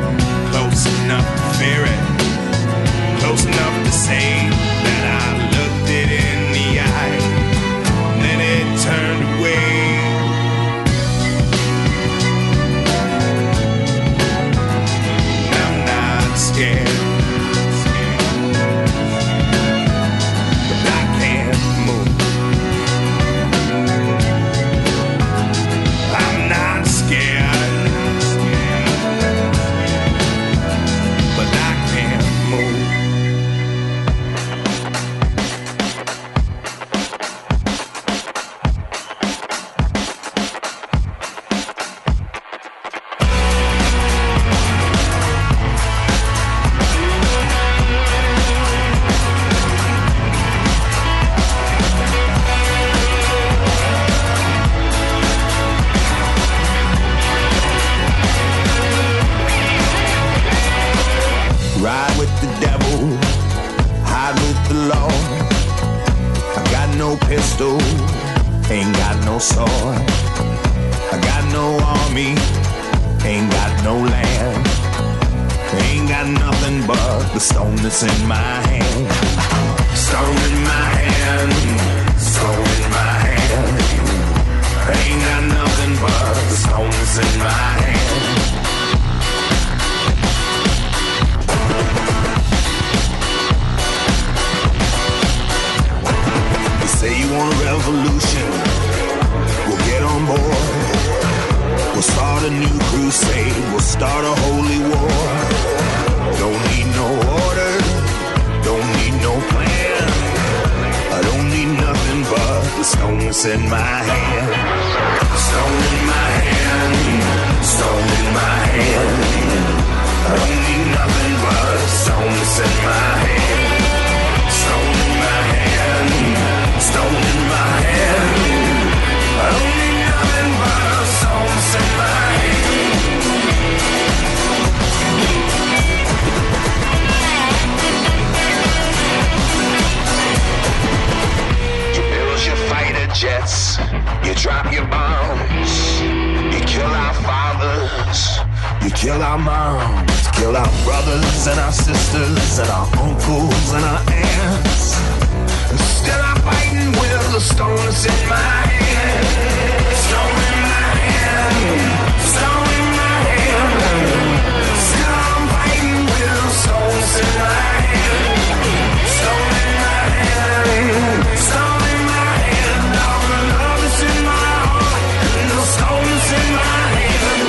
Close enough to say that I look toy. I got no army, ain't got no land, ain't got nothing but the stone that's in my hand. Stone in my hand, stone in my hand, ain't got nothing but the stone that's in my hand. You say you want a revolution, we'll get on board. We'll start a new crusade, we'll start a holy war. Don't need no order, don't need no plan. I don't need nothing but the stone that's in my hand. Stone in my hand, stone in my hand. I don't need nothing but the stone that's in my hand. Stone in my hand, stone in my hand. I don't need nothing but the stone that's in my hand. You build your fighter jets, you drop your bombs, you kill our fathers, you kill our moms, kill our brothers and our sisters and our uncles and our aunts. And still I'm fighting with the stone that's in my hand. Stone in my hand, stone in my hand. Still I'm fighting with the stone that's in my hand. Stone in my hand, stone in my hand. All the love that's in my heart and the stone that's in my hand.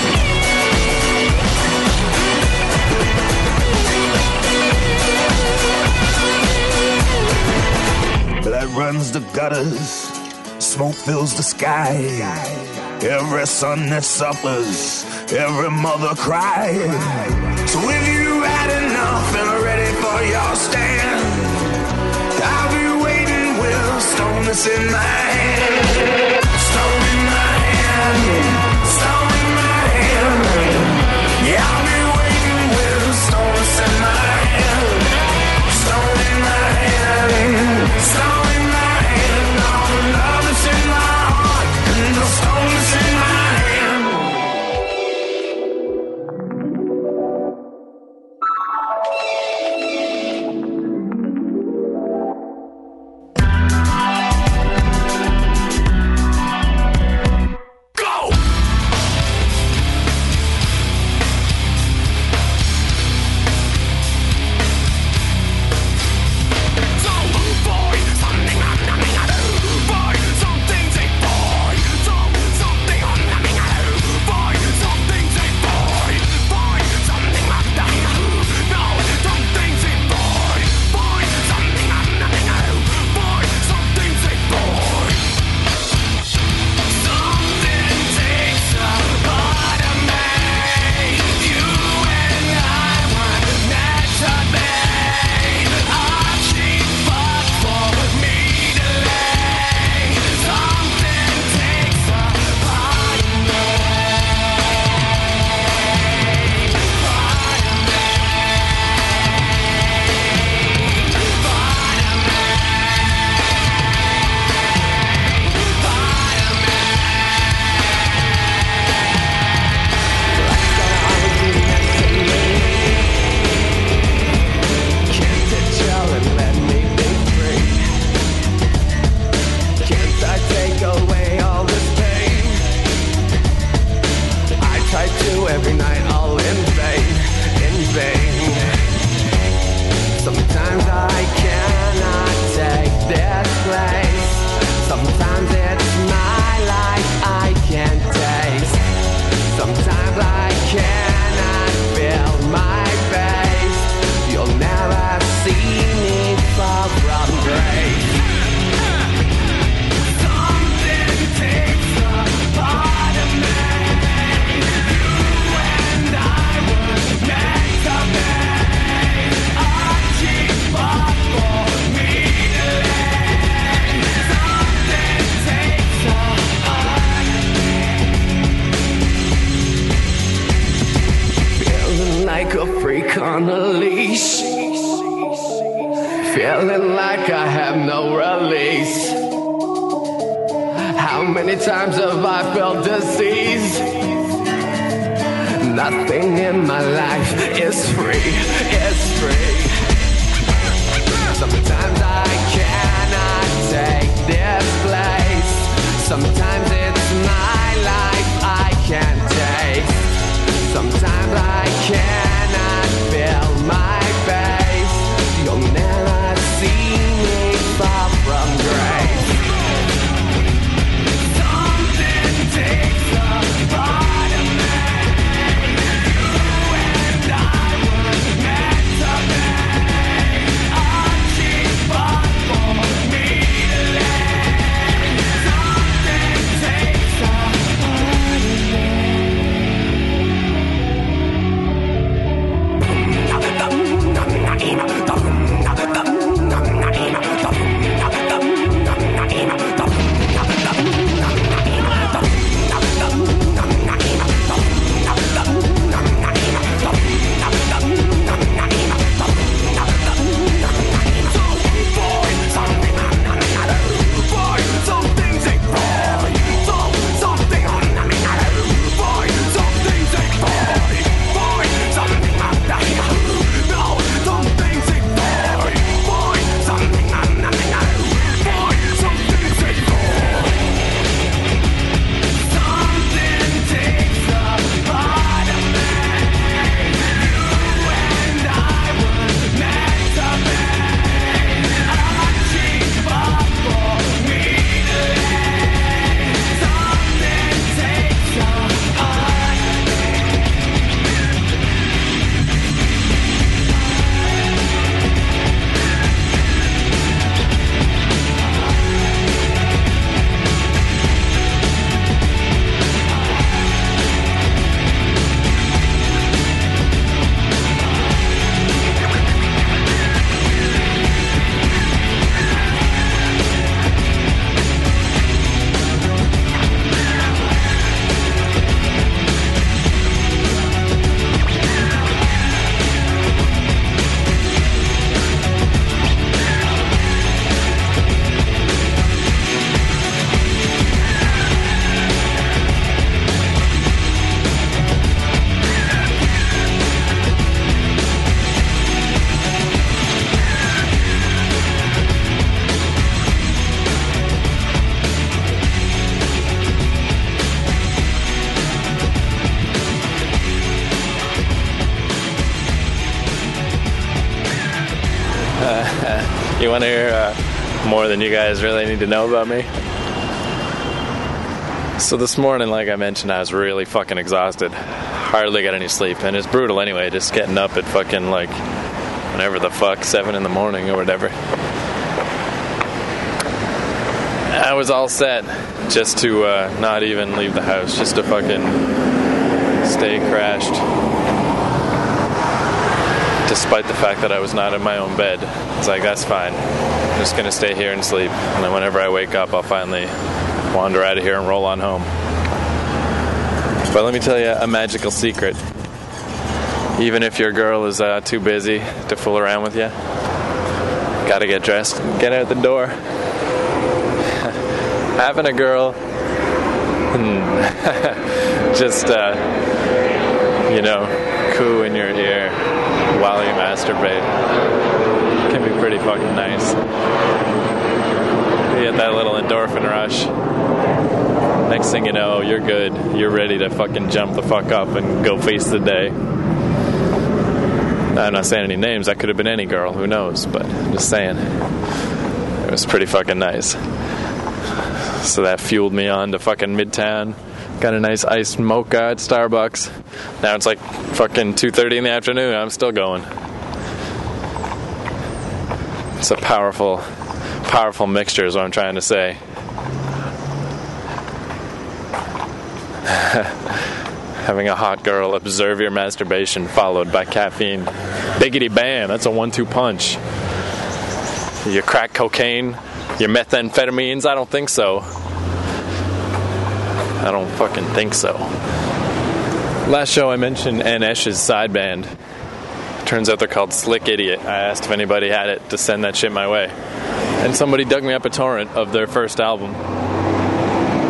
Blood runs the gutters, smoke fills the sky. Every son that suffers, every mother cries. So if you had enough and are ready for your stand, I'll be waiting with a stone that's in my hand. Stone in my hand, stone in my hand. Yeah, I'll be waiting with a stone that's in my hand. Stone in my hand, stone in my hand. All the love that's in my heart and the stone that's in my hand. on a leash, feeling like I have no release. How many times have I felt disease? Nothing in my life is free, is free. Sometimes I cannot take this place. Sometimes it's my life I can't taste. Sometimes I cannot feel my face. You'll never see me far from grace. Something takes a part of me. You and I were meant to be. A cheap spot for me to lay. Something takes a part of me. You want to hear uh, more than you guys really need to know about me? So this morning, like I mentioned, I was really fucking exhausted. Hardly got any sleep, and it's brutal anyway, just getting up at fucking like whenever the fuck, seven in the morning or whatever. I was all set just to uh, not even leave the house, just to fucking stay crashed. Despite the fact that I was not in my own bed. It's like, that's fine. I'm just going to stay here and sleep. And then whenever I wake up, I'll finally wander out of here and roll on home. But let me tell you a magical secret. Even if your girl is uh, too busy to fool around with you, gotta get dressed and get out the door. Having a girl, just, uh, you know, coo in your ear while you masturbate can be pretty fucking nice. You get that little endorphin rush. Next thing you know, you're good. You're ready to fucking jump the fuck up and go face the day. I'm not saying any names. That could have been any girl. Who knows? But I'm just saying. It was pretty fucking nice. So that fueled me on to fucking Midtown. Got a nice iced mocha at Starbucks. Now it's like fucking two thirty in the afternoon. I'm still going. It's a powerful, powerful mixture is what I'm trying to say. Having a hot girl observe your masturbation followed by caffeine. Biggity bam, that's a one two punch. Your crack cocaine, your methamphetamines, I don't think so. I don't fucking think so. Last show I mentioned Anesh's side band. Turns out they're called Slick Idiot. I asked if anybody had it to send that shit my way. And somebody dug me up a torrent of their first album.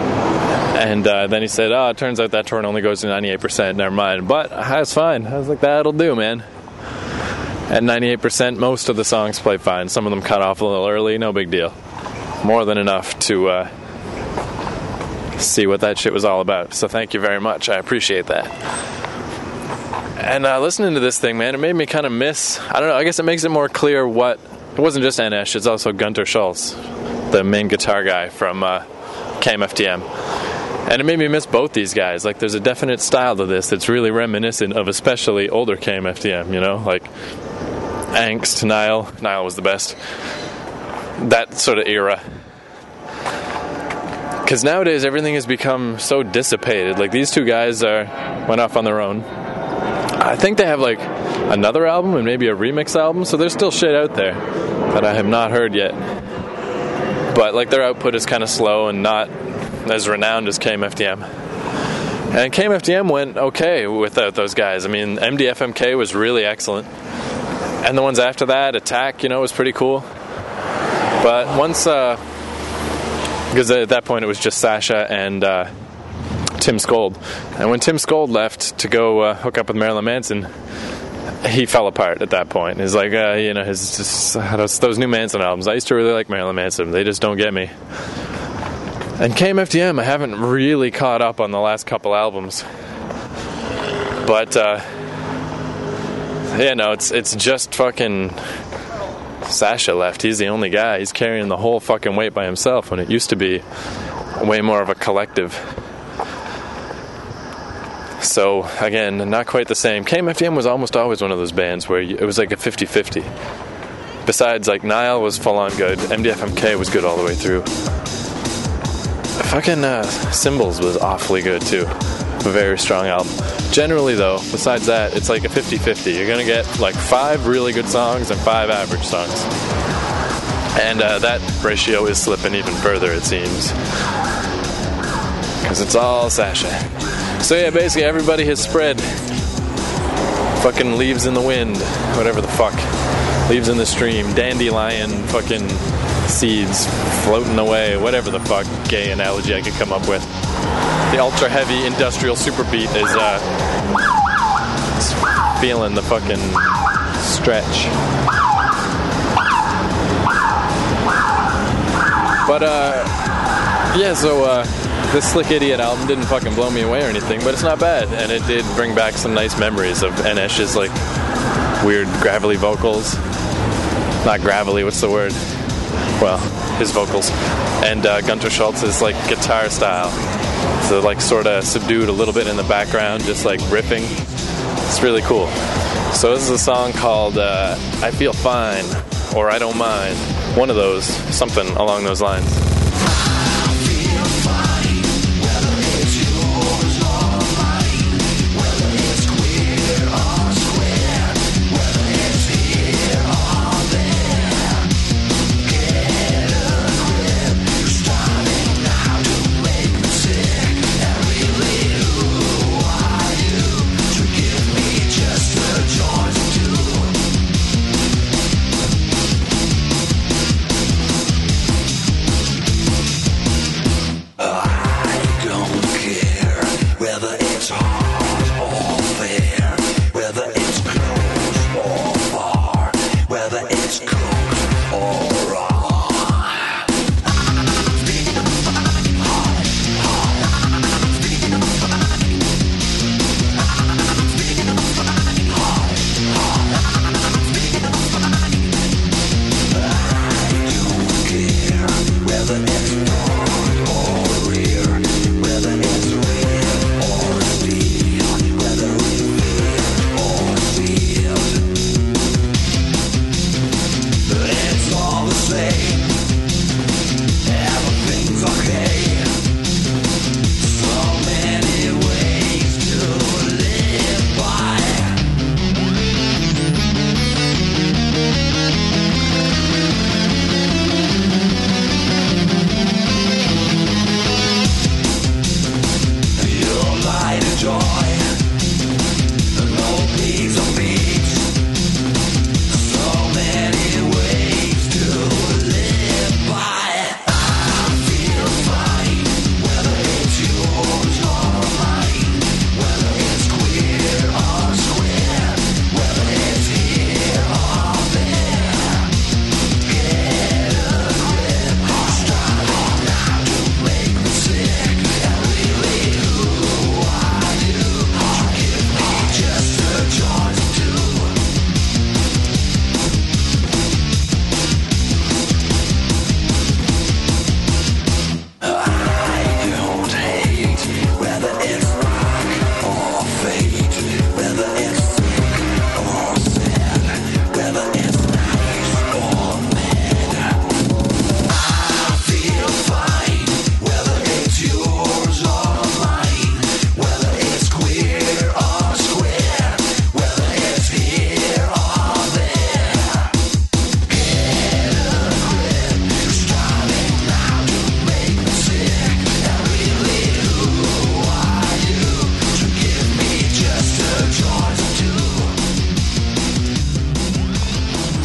And uh, then he said, oh, it turns out that torrent only goes to ninety-eight percent, never mind. But that's fine. I was like, that'll do, man. At ninety-eight percent, most of the songs play fine. Some of them cut off a little early, no big deal. More than enough to uh, see what that shit was all about. So thank you very much. I appreciate that. And uh, listening to this thing, man, it made me kind of miss, I don't know, I guess it makes it more clear what, it wasn't just N Esh, it's also Gunter Schultz, the main guitar guy from uh, K M F D M. And it made me miss both these guys. Like, there's a definite style to this that's really reminiscent of especially older K M F D M, you know? Like, Angst, Nile. Nile was the best. That sort of era. Because nowadays, everything has become so dissipated. Like, these two guys are went off on their own. I think they have, like, another album and maybe a remix album, so there's still shit out there that I have not heard yet. But, like, their output is kind of slow and not as renowned as K M F D M. And K M F D M went okay without those guys. I mean, M D F M K was really excellent. And the ones after that, Attack, you know, was pretty cool. But once, uh, because at that point it was just Sasha and uh, Tim Skold. And when Tim Skold left to go uh, hook up with Marilyn Manson, he fell apart at that point. He's like, uh, you know, his just those, those new Manson albums. I used to really like Marilyn Manson. They just don't get me. And K M F D M, I haven't really caught up on the last couple albums. But, uh, yeah, no, it's it's just fucking Sasha left. He's the only guy. He's carrying the whole fucking weight by himself when it used to be way more of a collective. So, again, not quite the same. K M F D M was almost always one of those bands where it was like a fifty-fifty. Besides, like, Nile was full-on good. M D F M K was good all the way through. Fucking uh, Symbols was awfully good, too. A very strong album. Generally, though, besides that, it's like a fifty-fifty. You're going to get, like, five really good songs and five average songs. And uh, that ratio is slipping even further, it seems. Because it's all Sasha. So yeah, basically everybody has spread. Fucking leaves in the wind, whatever the fuck. Leaves in the stream, dandelion fucking seeds floating away, whatever the fuck gay analogy I could come up with. The ultra heavy industrial super beat is uh feeling the fucking stretch. But uh yeah, so uh this Slick Idiot album didn't fucking blow me away or anything, but it's not bad, and it did bring back some nice memories of N Esh's, like, weird gravelly vocals. Not gravelly, what's the word? Well, his vocals. And uh, Gunter Schultz's, like, guitar style. So, like, sort of subdued a little bit in the background, just, like, riffing. It's really cool. So this is a song called uh, I Feel Fine, or I Don't Mind. One of those, something along those lines.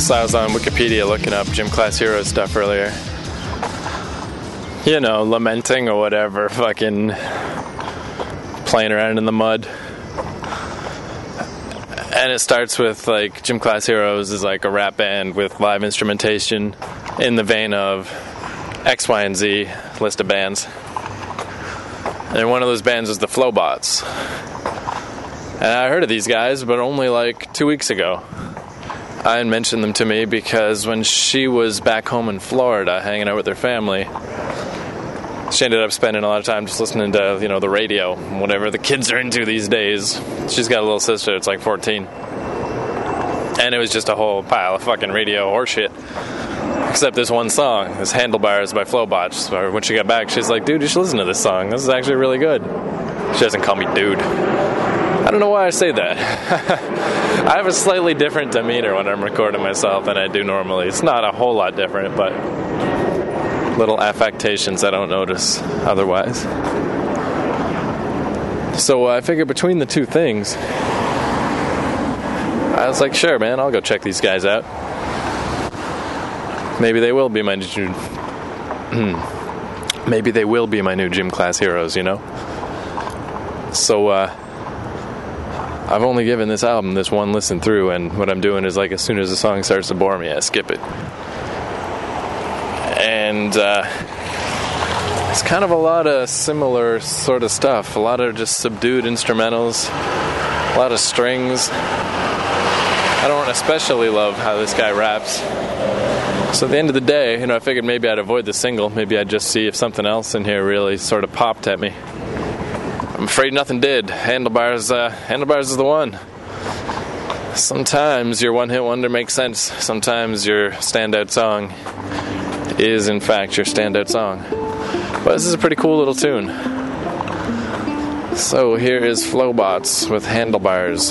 So I was on Wikipedia looking up Gym Class Heroes stuff earlier. You know, lamenting or whatever, fucking playing around in the mud. And it starts with, like, Gym Class Heroes is like a rap band with live instrumentation in the vein of X, Y, and Z list of bands. And one of those bands is the Flowbots. And I heard of these guys, but only like two weeks ago. Ian mentioned them to me because when she was back home in Florida hanging out with her family, she ended up spending a lot of time just listening to, you know, the radio, whatever the kids are into these days. She's got a little sister that's like fourteen. And it was just a whole pile of fucking radio horseshit. Except this one song, this Handlebars by Flowbots. So when she got back, she's like, dude, you should listen to this song. This is actually really good. She doesn't call me dude. I don't know why I say that. I have a slightly different demeanor when I'm recording myself than I do normally. It's not a whole lot different, but little affectations I don't notice otherwise. So uh, I figured between the two things, I was like, sure, man, I'll go check these guys out. Maybe they will be my new... Maybe they will be my new Gym Class Heroes, you know? So, uh... I've only given this album this one listen through, and what I'm doing is, like, as soon as the song starts to bore me, I skip it. And uh, it's kind of a lot of similar sort of stuff. A lot of just subdued instrumentals, a lot of strings. I don't especially love how this guy raps. So at the end of the day, you know, I figured maybe I'd avoid the single. Maybe I'd just see if something else in here really sort of popped at me. I'm afraid nothing did. Handlebars, uh, Handlebars is the one. Sometimes your one-hit wonder makes sense. Sometimes your standout song is, in fact, your standout song. But this is a pretty cool little tune. So here is Flowbots with Handlebars.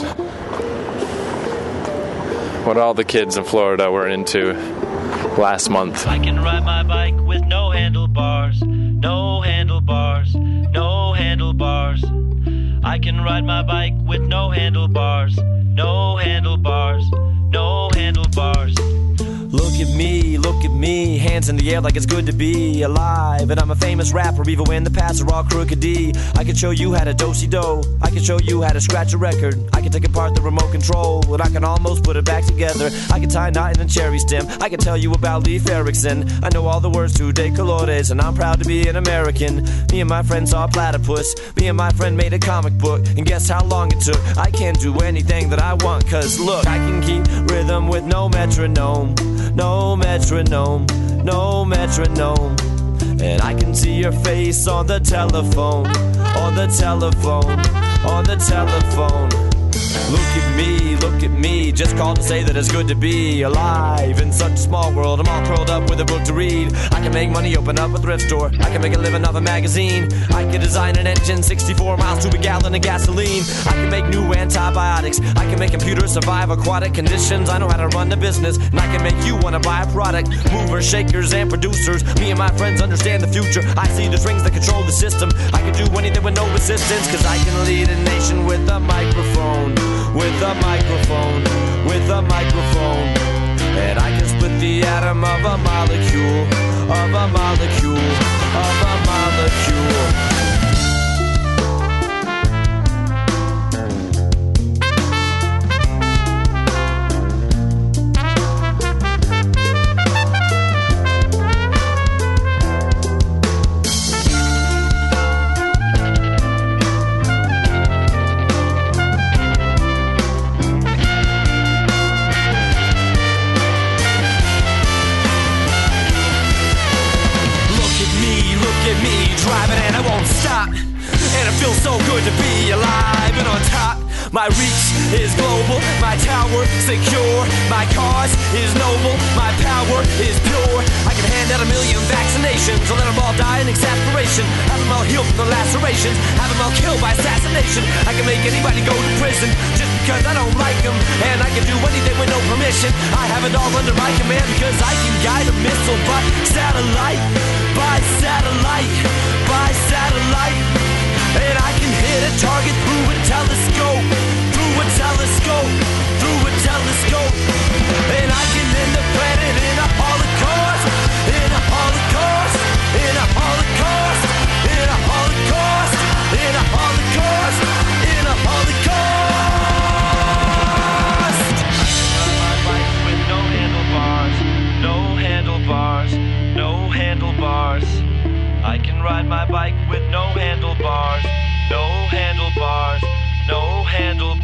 What all the kids in Florida were into last month. I can ride my bike with no handlebars, no handlebars, no handlebars. I can ride my bike with no handlebars, no handlebars, no handlebars. Look at me, look at me, hands in the air like it's good to be alive. And I'm a famous rapper, even when the paths are all crooked D. I can show you how to do-si-do, I can show you how to scratch a record. I can take apart the remote control, and I can almost put it back together. I can tie a knot in a cherry stem, I can tell you about Leif Erikson. I know all the words to De Colores, and I'm proud to be an American. Me and my friend saw a platypus, me and my friend made a comic book, and guess how long it took? I can do anything that I want, cause look, I can keep rhythm with no metronome. No metronome, no metronome. And I can see your face on the telephone, on the telephone, on the telephone. Look at me, look at me, just called to say that it's good to be alive in such a small world. I'm all curled up with a book to read. I can make money, open up a thrift store. I can make a living off a magazine. I can design an engine, sixty-four miles to a gallon of gasoline. I can make new antibiotics. I can make computers survive aquatic conditions. I know how to run the business, and I can make you want to buy a product. Movers, shakers, and producers. Me and my friends understand the future. I see the strings that control the system. I can do anything with no resistance, cause I can lead a nation with a microphone. With a microphone, with a microphone. And I can split the atom of a molecule, of a molecule, of a molecule. So good to be alive and on top. My reach is global, my tower secure. My cause is noble, my power is pure. I can hand out a million vaccinations, or let them all die in exasperation. Have them all healed from the lacerations, have them all killed by assassination. I can make anybody go to prison just because I don't like them. And I can do anything with no permission. I have it all under my command because I can guide a missile by satellite, by satellite, by satellite. And I can hit a target through a telescope, through a telescope, through a telescope. And I can end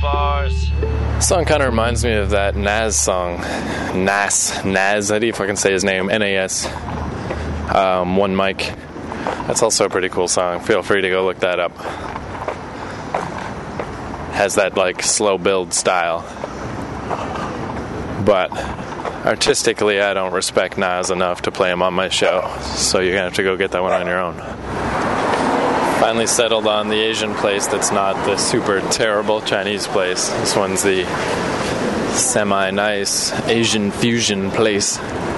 handlebars. This song kind of reminds me of that Nas song. Nas. Nas. How do you fucking say his name? N A S. Um, One Mic. That's also a pretty cool song. Feel free to go look that up. Has that, like, slow build style. But artistically, I don't respect Nas enough to play him on my show. So you're going to have to go get that one on your own. Finally settled on the Asian place that's not the super terrible Chinese place. This one's the semi-nice Asian fusion place.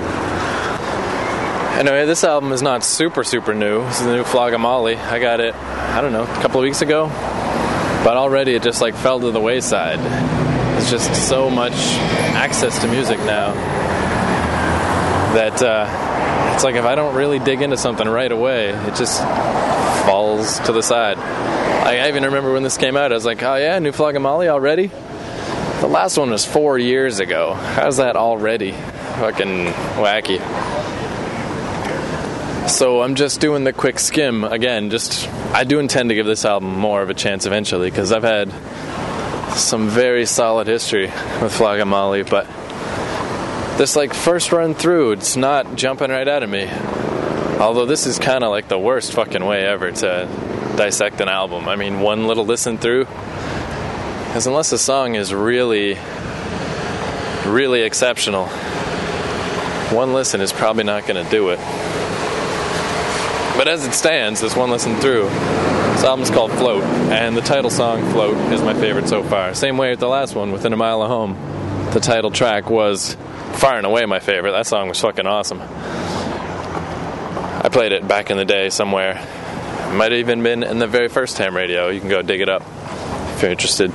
Anyway, this album is not super, super new. This is the new Flog of Molly. I got it, I don't know, a couple of weeks ago. But already it just, like, fell to the wayside. There's just so much access to music now that uh, it's like if I don't really dig into something right away, it just falls to the side. I, I even remember when this came out, I was like, oh yeah, new Flog of Molly already? The last one was four years ago. How's that already? Fucking wacky. So I'm just doing the quick skim again. Just I do intend to give this album more of a chance eventually, because I've had some very solid history with Flog of Molly, but this, like, first run through, it's not jumping right out of me. Although this is kind of like the worst fucking way ever to dissect an album. I mean, one little listen through, because unless the song is really, really exceptional, one listen is probably not going to do it. But as it stands, this one listen through, this album's called Float, and the title song, Float, is my favorite so far. Same way with the last one, Within a Mile of Home. The title track was far and away my favorite. That song was fucking awesome. I played it back in the day somewhere. Might have even been in the very first Ham Radio. You can go dig it up if you're interested.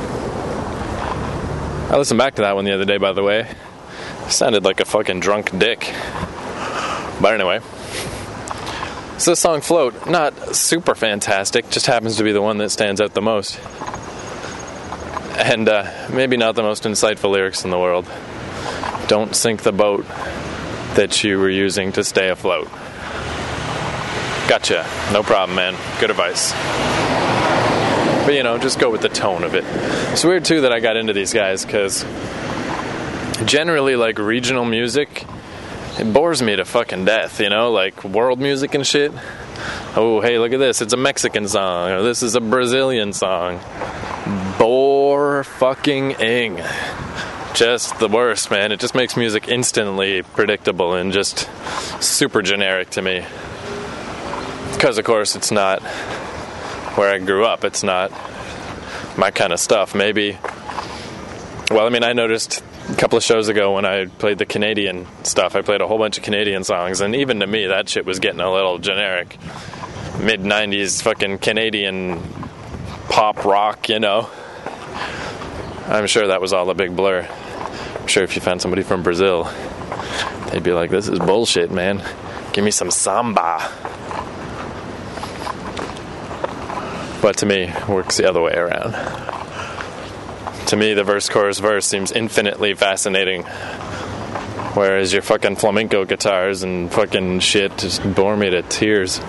I listened back to that one the other day, by the way. It sounded like a fucking drunk dick. But anyway. So this song, Float, not super fantastic, just happens to be the one that stands out the most. And uh, maybe not the most insightful lyrics in the world. Don't sink the boat that you were using to stay afloat. Gotcha. No problem, man. Good advice. But, you know, just go with the tone of it. It's weird, too, that I got into these guys, because generally, like, regional music, it bores me to fucking death, you know? Like, world music and shit. Oh, hey, look at this. It's a Mexican song. Or this is a Brazilian song. Bore fucking ing. Just the worst, man. It just makes music instantly predictable and just super generic to me. Because, of course, it's not where I grew up. It's not my kind of stuff. Maybe, well, I mean, I noticed a couple of shows ago when I played the Canadian stuff, I played a whole bunch of Canadian songs, and even to me, that shit was getting a little generic. mid nineties fucking Canadian pop rock, you know. I'm sure that was all a big blur. I'm sure if you found somebody from Brazil, they'd be like, this is bullshit, man. Give me some samba. But to me, it works the other way around. To me, the verse, chorus, verse seems infinitely fascinating. Whereas your fucking flamenco guitars and fucking shit just bore me to tears.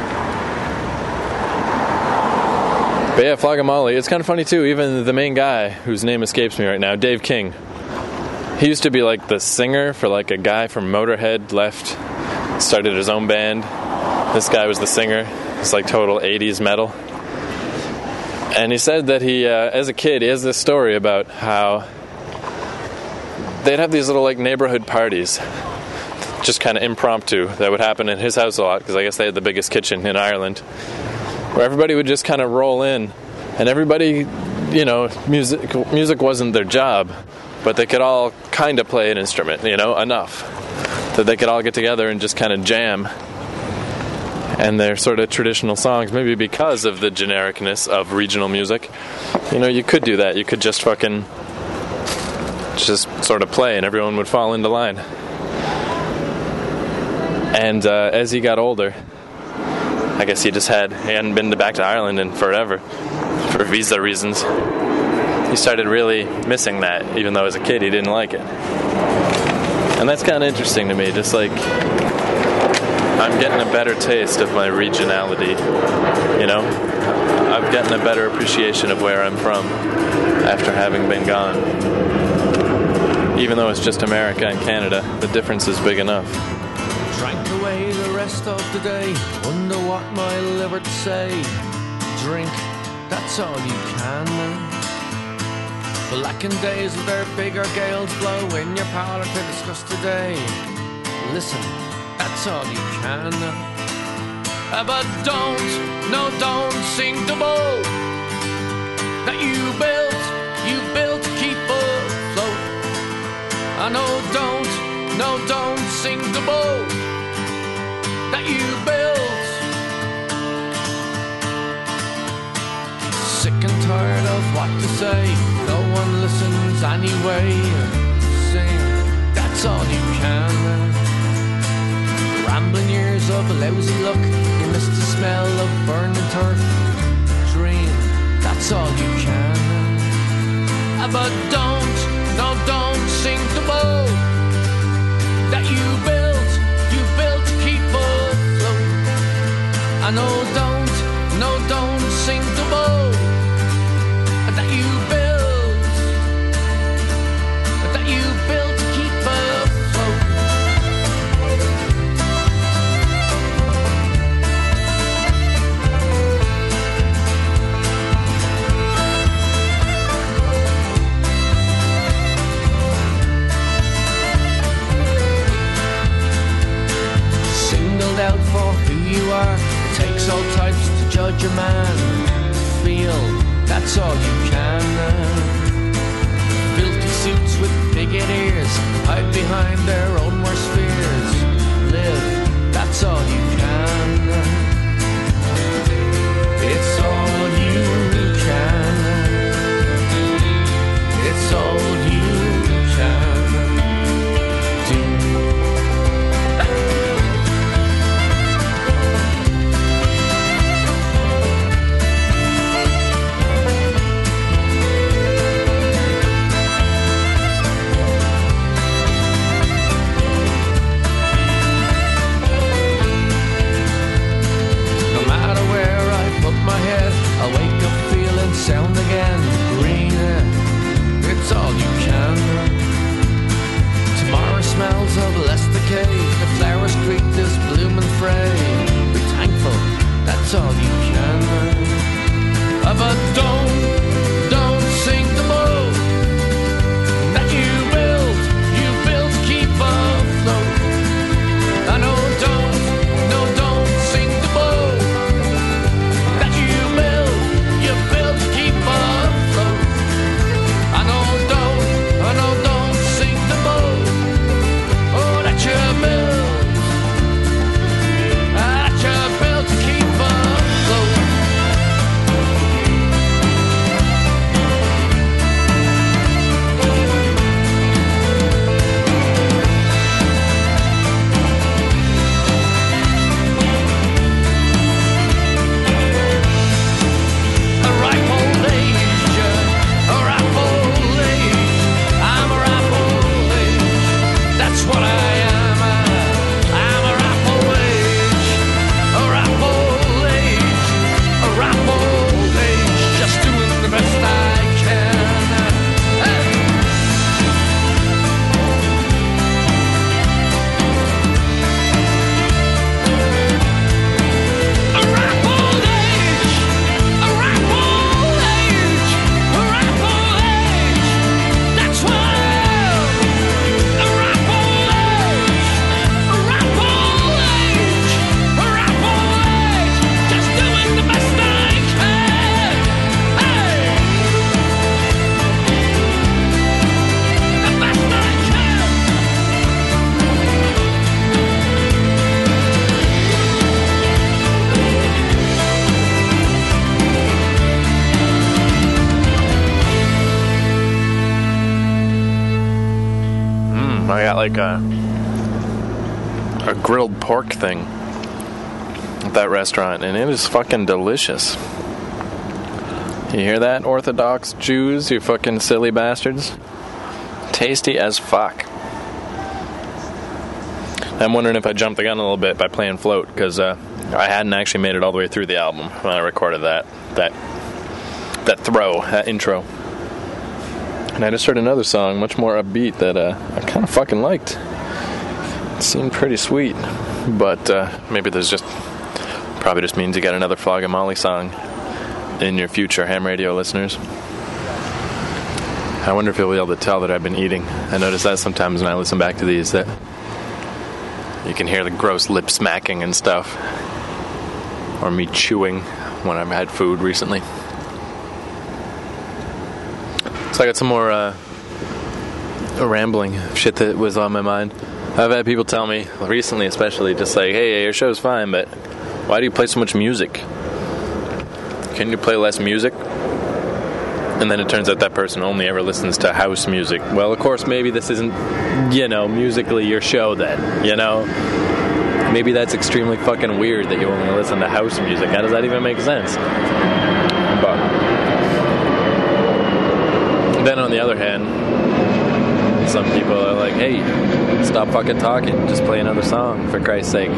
But yeah, Flog of Molly, it's kind of funny too. Even the main guy, whose name escapes me right now, Dave King, he used to be like the singer for like a guy from Motorhead, left, started his own band. This guy was the singer. It's like total eighties metal. And he said that he, uh, as a kid, he has this story about how they'd have these little, like, neighborhood parties, just kind of impromptu, that would happen in his house a lot, because I guess they had the biggest kitchen in Ireland, where everybody would just kind of roll in, and everybody, you know, music music wasn't their job, but they could all kind of play an instrument, you know, enough, that they could all get together and just kind of jam. And they're sort of traditional songs, maybe because of the genericness of regional music. You know, you could do that. You could just fucking just sort of play and everyone would fall into line. And uh, as he got older, I guess he just had, he hadn't been to back to Ireland in forever, for visa reasons. He started really missing that, even though as a kid he didn't like it. And that's kind of interesting to me, just like, I'm getting a better taste of my regionality, you know? I'm getting a better appreciation of where I'm from after having been gone. Even though it's just America and Canada, the difference is big enough. Drank away the rest of the day. Wonder what my liver to say. Drink, that's all you can. Blackened days with their bigger gales blow in your parlour to discuss today. Listen, that's all you can. Uh, but don't, no, don't sink the boat that you built, you built to keep afloat. I know, don't, no, don't sink the boat that you built. Sick and tired of what to say, no one listens anyway. Sing, that's all you can. Rambling years of lousy luck, you missed the smell of burning turf. Dream, that's all you can. But don't, no, don't sink the boat that you built, you built to keep afloat. I know, don't, no, don't sink the boat that you built, that you built to keep afloat. Out for who you are, it takes all types to judge a man. Feel, that's all you can. Filthy suits with bigot ears hide behind their own worst fears. Live, that's all you can. It's all you can. It's all you can do. I'll wake up feeling sound again. Green, it's all you can. Tomorrow smells of less decay. The flowers greet this blooming fray. Be thankful, that's all you can. But don't, don't sink the boat that you built, you built to keep afloat. I know, don't, no, don't sink the boat that you built, you built to keep afloat. I know, don't, I know, don't sink the boat, oh, that you built, that you built to keep afloat. I got like a a grilled pork thing at that restaurant, and it is fucking delicious. You hear that, Orthodox Jews, you fucking silly bastards? Tasty as fuck. I'm wondering if I jumped the gun a little bit by playing Float, because uh, I hadn't actually made it all the way through the album when I recorded that that that throw, that intro. And I just heard another song, much more upbeat, that uh, I kind of fucking liked. It seemed pretty sweet. But uh, maybe there's just... Probably just means you got another Flogging Molly song in your future ham radio listeners. I wonder if you'll be able to tell that I've been eating. I notice that sometimes when I listen back to these, that you can hear the gross lip smacking and stuff. Or me chewing when I've had food recently. So I got some more uh, rambling shit that was on my mind. I've had people tell me, recently especially, just like, hey, your show's fine, but why do you play so much music? Can you play less music? And then it turns out that person only ever listens to house music. Well, of course, maybe this isn't, you know, musically your show then, you know? Maybe that's extremely fucking weird that you only listen to house music. How does that even make sense? But then on the other hand, some people are like, hey, stop fucking talking. Just play another song, for Christ's sake.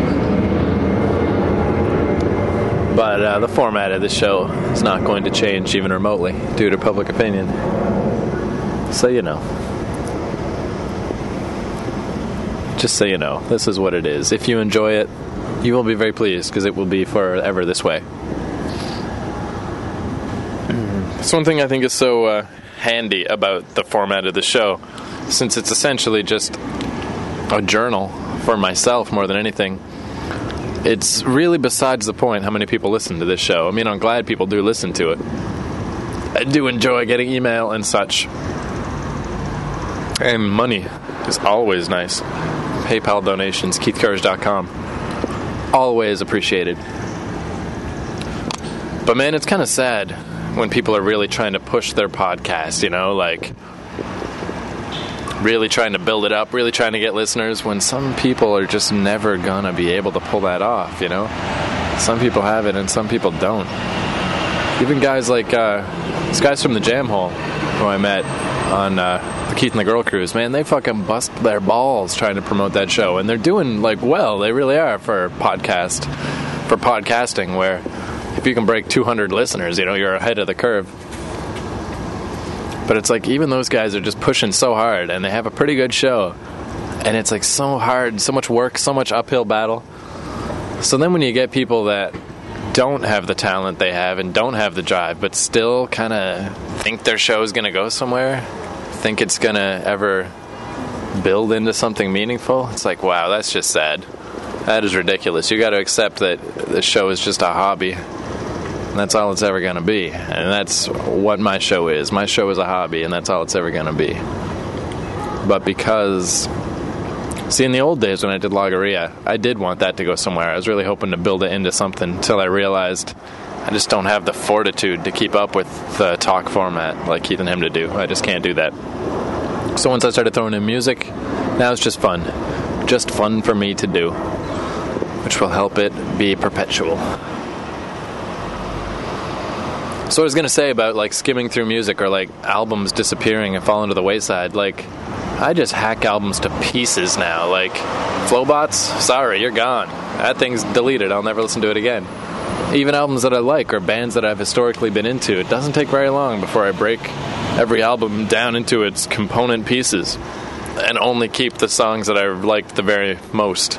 But uh, the format of the show is not going to change even remotely due to public opinion. So you know. Just so you know, this is what it is. If you enjoy it, you will be very pleased, because it will be forever this way. That's one thing I think is so uh, handy about the format of the show, since it's essentially just a journal for myself more than anything. It's really besides the point how many people listen to this show. I mean, I'm glad people do listen to it. I do enjoy getting email and such. And money is always nice. PayPal donations, keith courage dot com. Always appreciated. But man, it's kind of sad when people are really trying to push their podcast, you know, like really trying to build it up, really trying to get listeners, when some people are just never gonna be able to pull that off, you know? Some people have it and some people don't. Even guys like, uh, these guys from the Jam Hole, who I met on uh, the Keith and the Girl Cruise, man, they fucking bust their balls trying to promote that show, and they're doing, like, well, they really are for podcast, for podcasting, where if you can break two hundred listeners, you know, you're ahead of the curve. But it's like, even those guys are just pushing so hard, and they have a pretty good show. And it's like so hard, so much work, so much uphill battle. So then when you get people that don't have the talent they have and don't have the drive, but still kind of think their show is going to go somewhere, think it's going to ever build into something meaningful, it's like, wow, that's just sad. That is ridiculous. You got to accept that the show is just a hobby. And that's all it's ever going to be. And that's what my show is. My show is a hobby, and that's all it's ever going to be. But because, see, in the old days when I did Logorrhea, I did want that to go somewhere. I was really hoping to build it into something until I realized I just don't have the fortitude to keep up with the talk format like Keith and him to do. I just can't do that. So once I started throwing in music, now it's just fun. Just fun for me to do, which will help it be perpetual. So I was going to say about, like, skimming through music or, like, albums disappearing and falling to the wayside. Like, I just hack albums to pieces now. Like, Flowbots, sorry, you're gone. That thing's deleted. I'll never listen to it again. Even albums that I like or bands that I've historically been into, it doesn't take very long before I break every album down into its component pieces and only keep the songs that I liked the very most.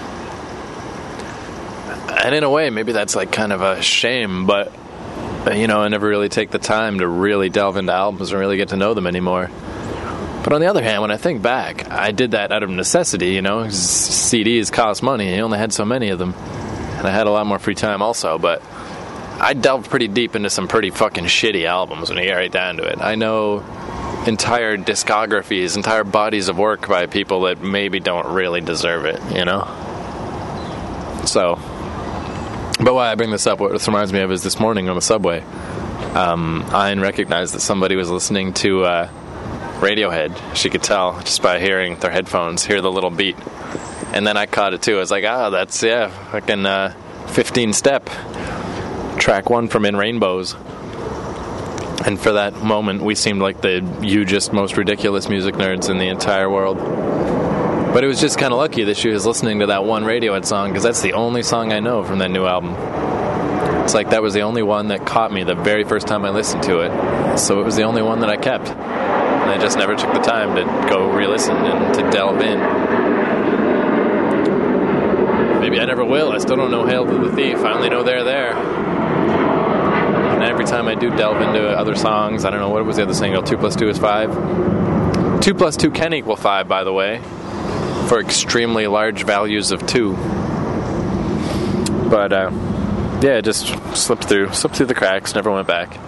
And in a way, maybe that's, like, kind of a shame, but... You know, I never really take the time to really delve into albums and really get to know them anymore. But on the other hand, when I think back, I did that out of necessity, you know. C Ds cost money, and I only had so many of them. And I had a lot more free time also, but I delved pretty deep into some pretty fucking shitty albums when you get right down to it. I know entire discographies, entire bodies of work by people that maybe don't really deserve it, you know. So... But why I bring this up, what this reminds me of is this morning on the subway, um, I recognized that somebody was listening to uh, Radiohead. She could tell just by hearing their headphones, hear the little beat. And then I caught it too. I was like, ah, oh, that's, yeah, fucking uh, fifteen step. Track one from In Rainbows. And for that moment, we seemed like the hugest, most ridiculous music nerds in the entire world. But it was just kind of lucky that she was listening to that one Radiohead song, because that's the only song I know from that new album. It's like that was the only one that caught me the very first time I listened to it. So it was the only one that I kept. and I just never took the time to go re-listen and to delve in. Maybe I never will. I still don't know Hail to the Thief. I only know They're There. And every time I do delve into other songs, I don't know, what was the other single? Two plus two is five? Two plus two can equal five, by the way, for extremely large values of two. But, uh, yeah, it just slipped through, slipped through the cracks, never went back.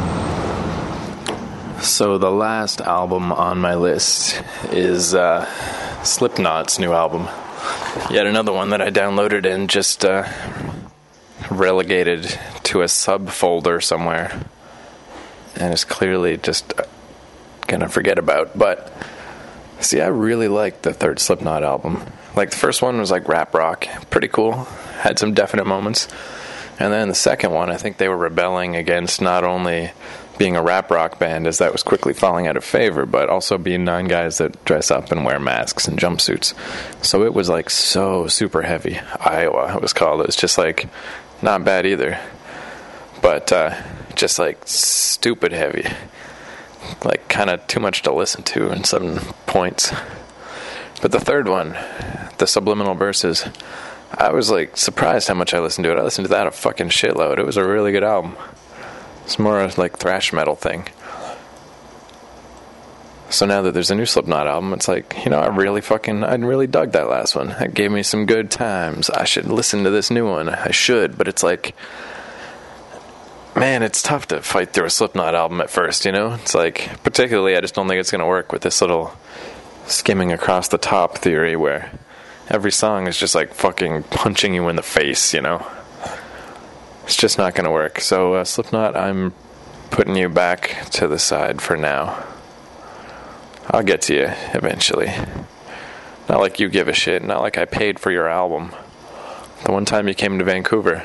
So the last album on my list is uh, Slipknot's new album. Yet another one that I downloaded and just uh, relegated to a subfolder somewhere, and is clearly just gonna forget about. But see, I really liked the third Slipknot album. Like, the first one was like rap rock, pretty cool, had some definite moments. And then the second one, I think they were rebelling against not only being a rap rock band, as that was quickly falling out of favor, but also being nine guys that dress up and wear masks and jumpsuits. So it was like so super heavy. Iowa, it was called. It was just like not bad either, but uh, just like stupid heavy. Like kind of too much to listen to in some points. But the third one, the Subliminal Verses, I was like surprised how much I listened to it. I listened to that a fucking shitload. It was a really good album. It's more like thrash metal thing. So now that there's a new Slipknot album, it's like, you know, I really fucking, I really dug that last one. That gave me some good times. I should listen to this new one. I should, but it's like, man, it's tough to fight through a Slipknot album at first, you know? It's like, particularly, I just don't think it's going to work with this little skimming across the top theory where every song is just like fucking punching you in the face, you know? It's just not going to work. So, uh, Slipknot, I'm putting you back to the side for now. I'll get to you eventually. Not like you give a shit. Not like I paid for your album. The one time you came to Vancouver,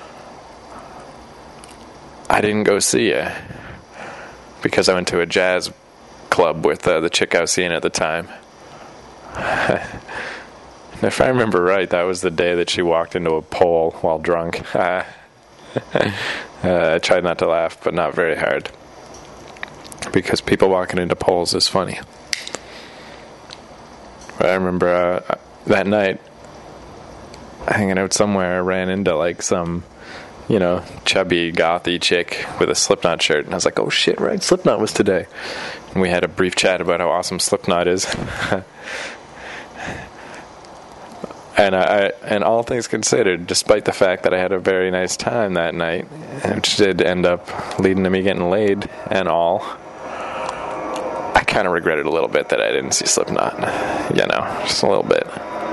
I didn't go see you because I went to a jazz club with uh, the chick I was seeing at the time. If I remember right, that was the day that she walked into a pole while drunk. uh, I tried not to laugh, but not very hard, because people walking into poles is funny. But I remember uh, that night hanging out somewhere, I ran into like some, you know, chubby gothy chick with a Slipknot shirt, and I was like, oh shit, right, Slipknot was today. And we had a brief chat about how awesome Slipknot is. And I, and all things considered, despite the fact that I had a very nice time that night, which did end up leading to me getting laid and all, I kind of regretted a little bit that I didn't see Slipknot. You know, just a little bit.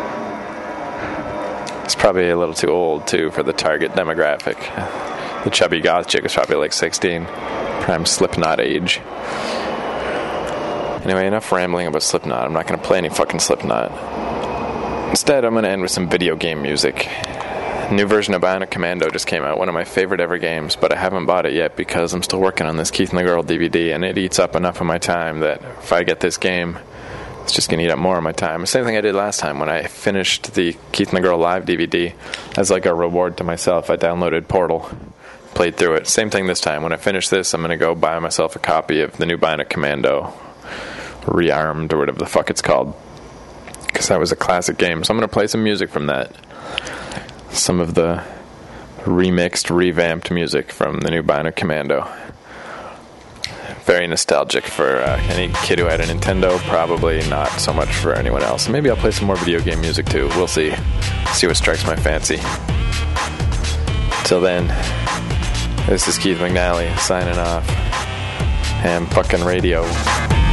It's probably a little too old, too, for the target demographic. The chubby goth chick was probably like sixteen, prime Slipknot age. Anyway, enough rambling about Slipknot. I'm not going to play any fucking Slipknot. Instead, I'm going to end with some video game music. A new version of Bionic Commando just came out, one of my favorite ever games, but I haven't bought it yet because I'm still working on this Keith and the Girl D V D, and it eats up enough of my time that if I get this game, it's just going to eat up more of my time. The same thing I did last time when I finished the Keith and the Girl Live D V D. As like a reward to myself, I downloaded Portal, played through it. Same thing this time. When I finish this, I'm going to go buy myself a copy of the new Bionic Commando, Rearmed, or whatever the fuck it's called, because that was a classic game. So I'm going to play some music from that. Some of the remixed, revamped music from the new Bionic Commando. Very nostalgic for uh, any kid who had a Nintendo. Probably not so much for anyone else. Maybe I'll play some more video game music too. We'll see. See what strikes my fancy. Till then, this is Keith McNally signing off. Ham fucking radio.